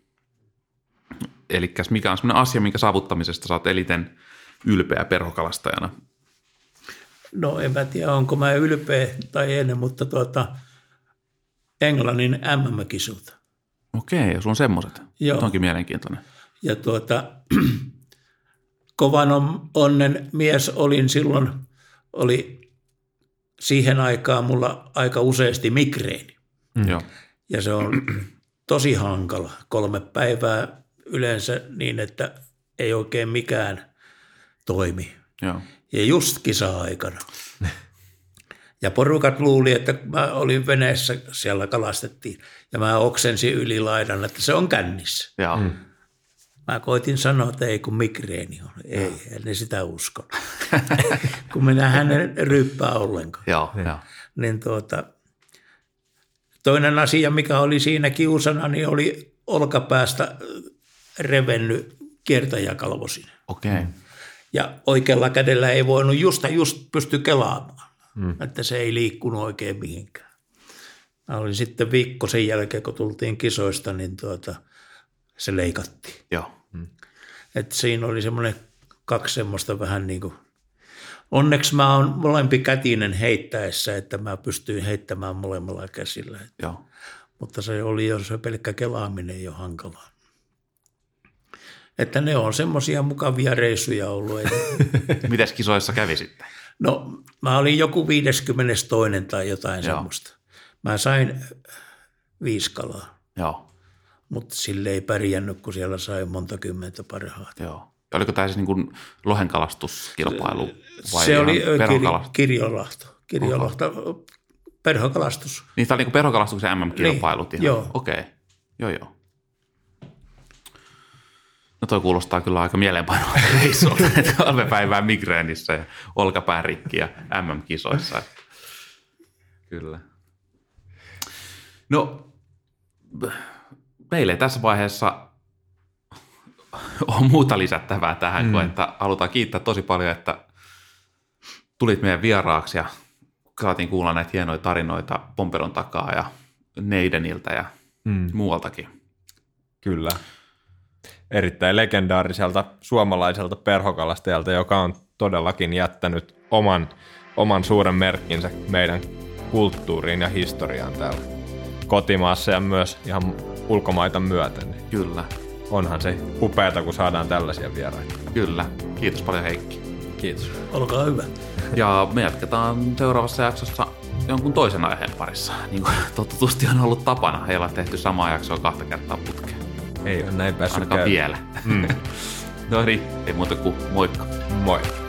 Eli mikä on semmoinen asia, minkä saavuttamisesta sä oot eliten ylpeä perhokalastajana? No en mä tiedä, onko mä ylpeä tai en, mutta tuota, Englannin M M-kisut. Okei, jos on semmoiset. Joo. Onkin mielenkiintoinen. Ja tuota, kovan onnen mies olin silloin, oli siihen aikaan mulla aika useasti migreeni. Mm. Joo. Ja se on tosi hankala. Kolme päivää yleensä niin, että ei oikein mikään toimi. Joo. Ja just kisa-aikana. Ja porukat luuli, että mä olin veneessä, siellä kalastettiin, ja mä oksensin yli laidan, että se on kännissä. Joo. Mm. Mä koitin sanoa, että ei kun migreeni on. Ei, en ne sitä usko. Kun minä hänen ryppää ollenkaan. Joo, joo. Niin tuota, toinen asia, mikä oli siinä kiusana, niin oli olkapäästä revennyt kiertäjäkalvosin. Okei. Okay. Ja oikealla kädellä ei voinut just just pysty kelaamaan, mm. että se ei liikkunut oikein mihinkään. Mä olin sitten viikko sen jälkeen, kun tultiin kisoista, niin tuota, se leikattiin. Joo. Mm. Et siinä oli semmoinen kaksi semmoista vähän niin kuin, onneksi mä oon molempi kätinen heittäessä, että mä pystyin heittämään molemmilla käsillä. Joo. Mutta se oli jo se pelkkä kelaaminen jo hankalaa. Että ne on semmoisia mukavia reissuja ollut. Mites kisoissa kävi sitten? No mä olin joku viideskymmenestoinen tai jotain Joo. semmoista. Mä sain viisi kalaa, Joo, mutta sille ei pärjännyt, kun siellä sai monta kymmentä parhaata. joo. Ja oliko tämä siis niin kuin lohenkalastuskilpailu vai Se ihan oli ö, perhokalastus? kir- kirjolahto, kirjolahto, perhokalastus. Niin, tämä oli niin kuin perhokalastuksen M M-kilpailut Niin, ihan? joo. Okei, okay. joo joo. No toi kuulostaa kyllä aika mieleenpainoa reissulta, että kolme päivää migreenissä ja olkapään rikki ja M M-kisoissa. Kyllä. No, meillä ei tässä vaiheessa ole muuta lisättävää tähän, mm. kuin että halutaan kiittää tosi paljon, että tulit meidän vieraaksi ja saatiin kuulla näitä hienoja tarinoita Pomperon takaa ja Neideniltä ja mm. muualtakin. Kyllä. Erittäin legendaariselta suomalaiselta perhokalastajalta, joka on todellakin jättänyt oman, oman suuren merkkinsä meidän kulttuuriin ja historiaan täällä kotimaassa ja myös ihan ulkomaita myöten. Kyllä. Onhan se upeata, kun saadaan tällaisia vieraita. Kyllä. Kiitos paljon Heikki. Kiitos. Olkaa hyvä. Ja me jatketaan seuraavassa jaksossa jonkun toisen aiheen parissa. Niin kuin totutusti on ollut tapana. Ei ole tehty samaa jaksoa kahta kertaa putkeen. Ei ole näin päässyt Ainakaan käydä. vielä. Mm. No niin, ei muuta kuin moikka. Moi.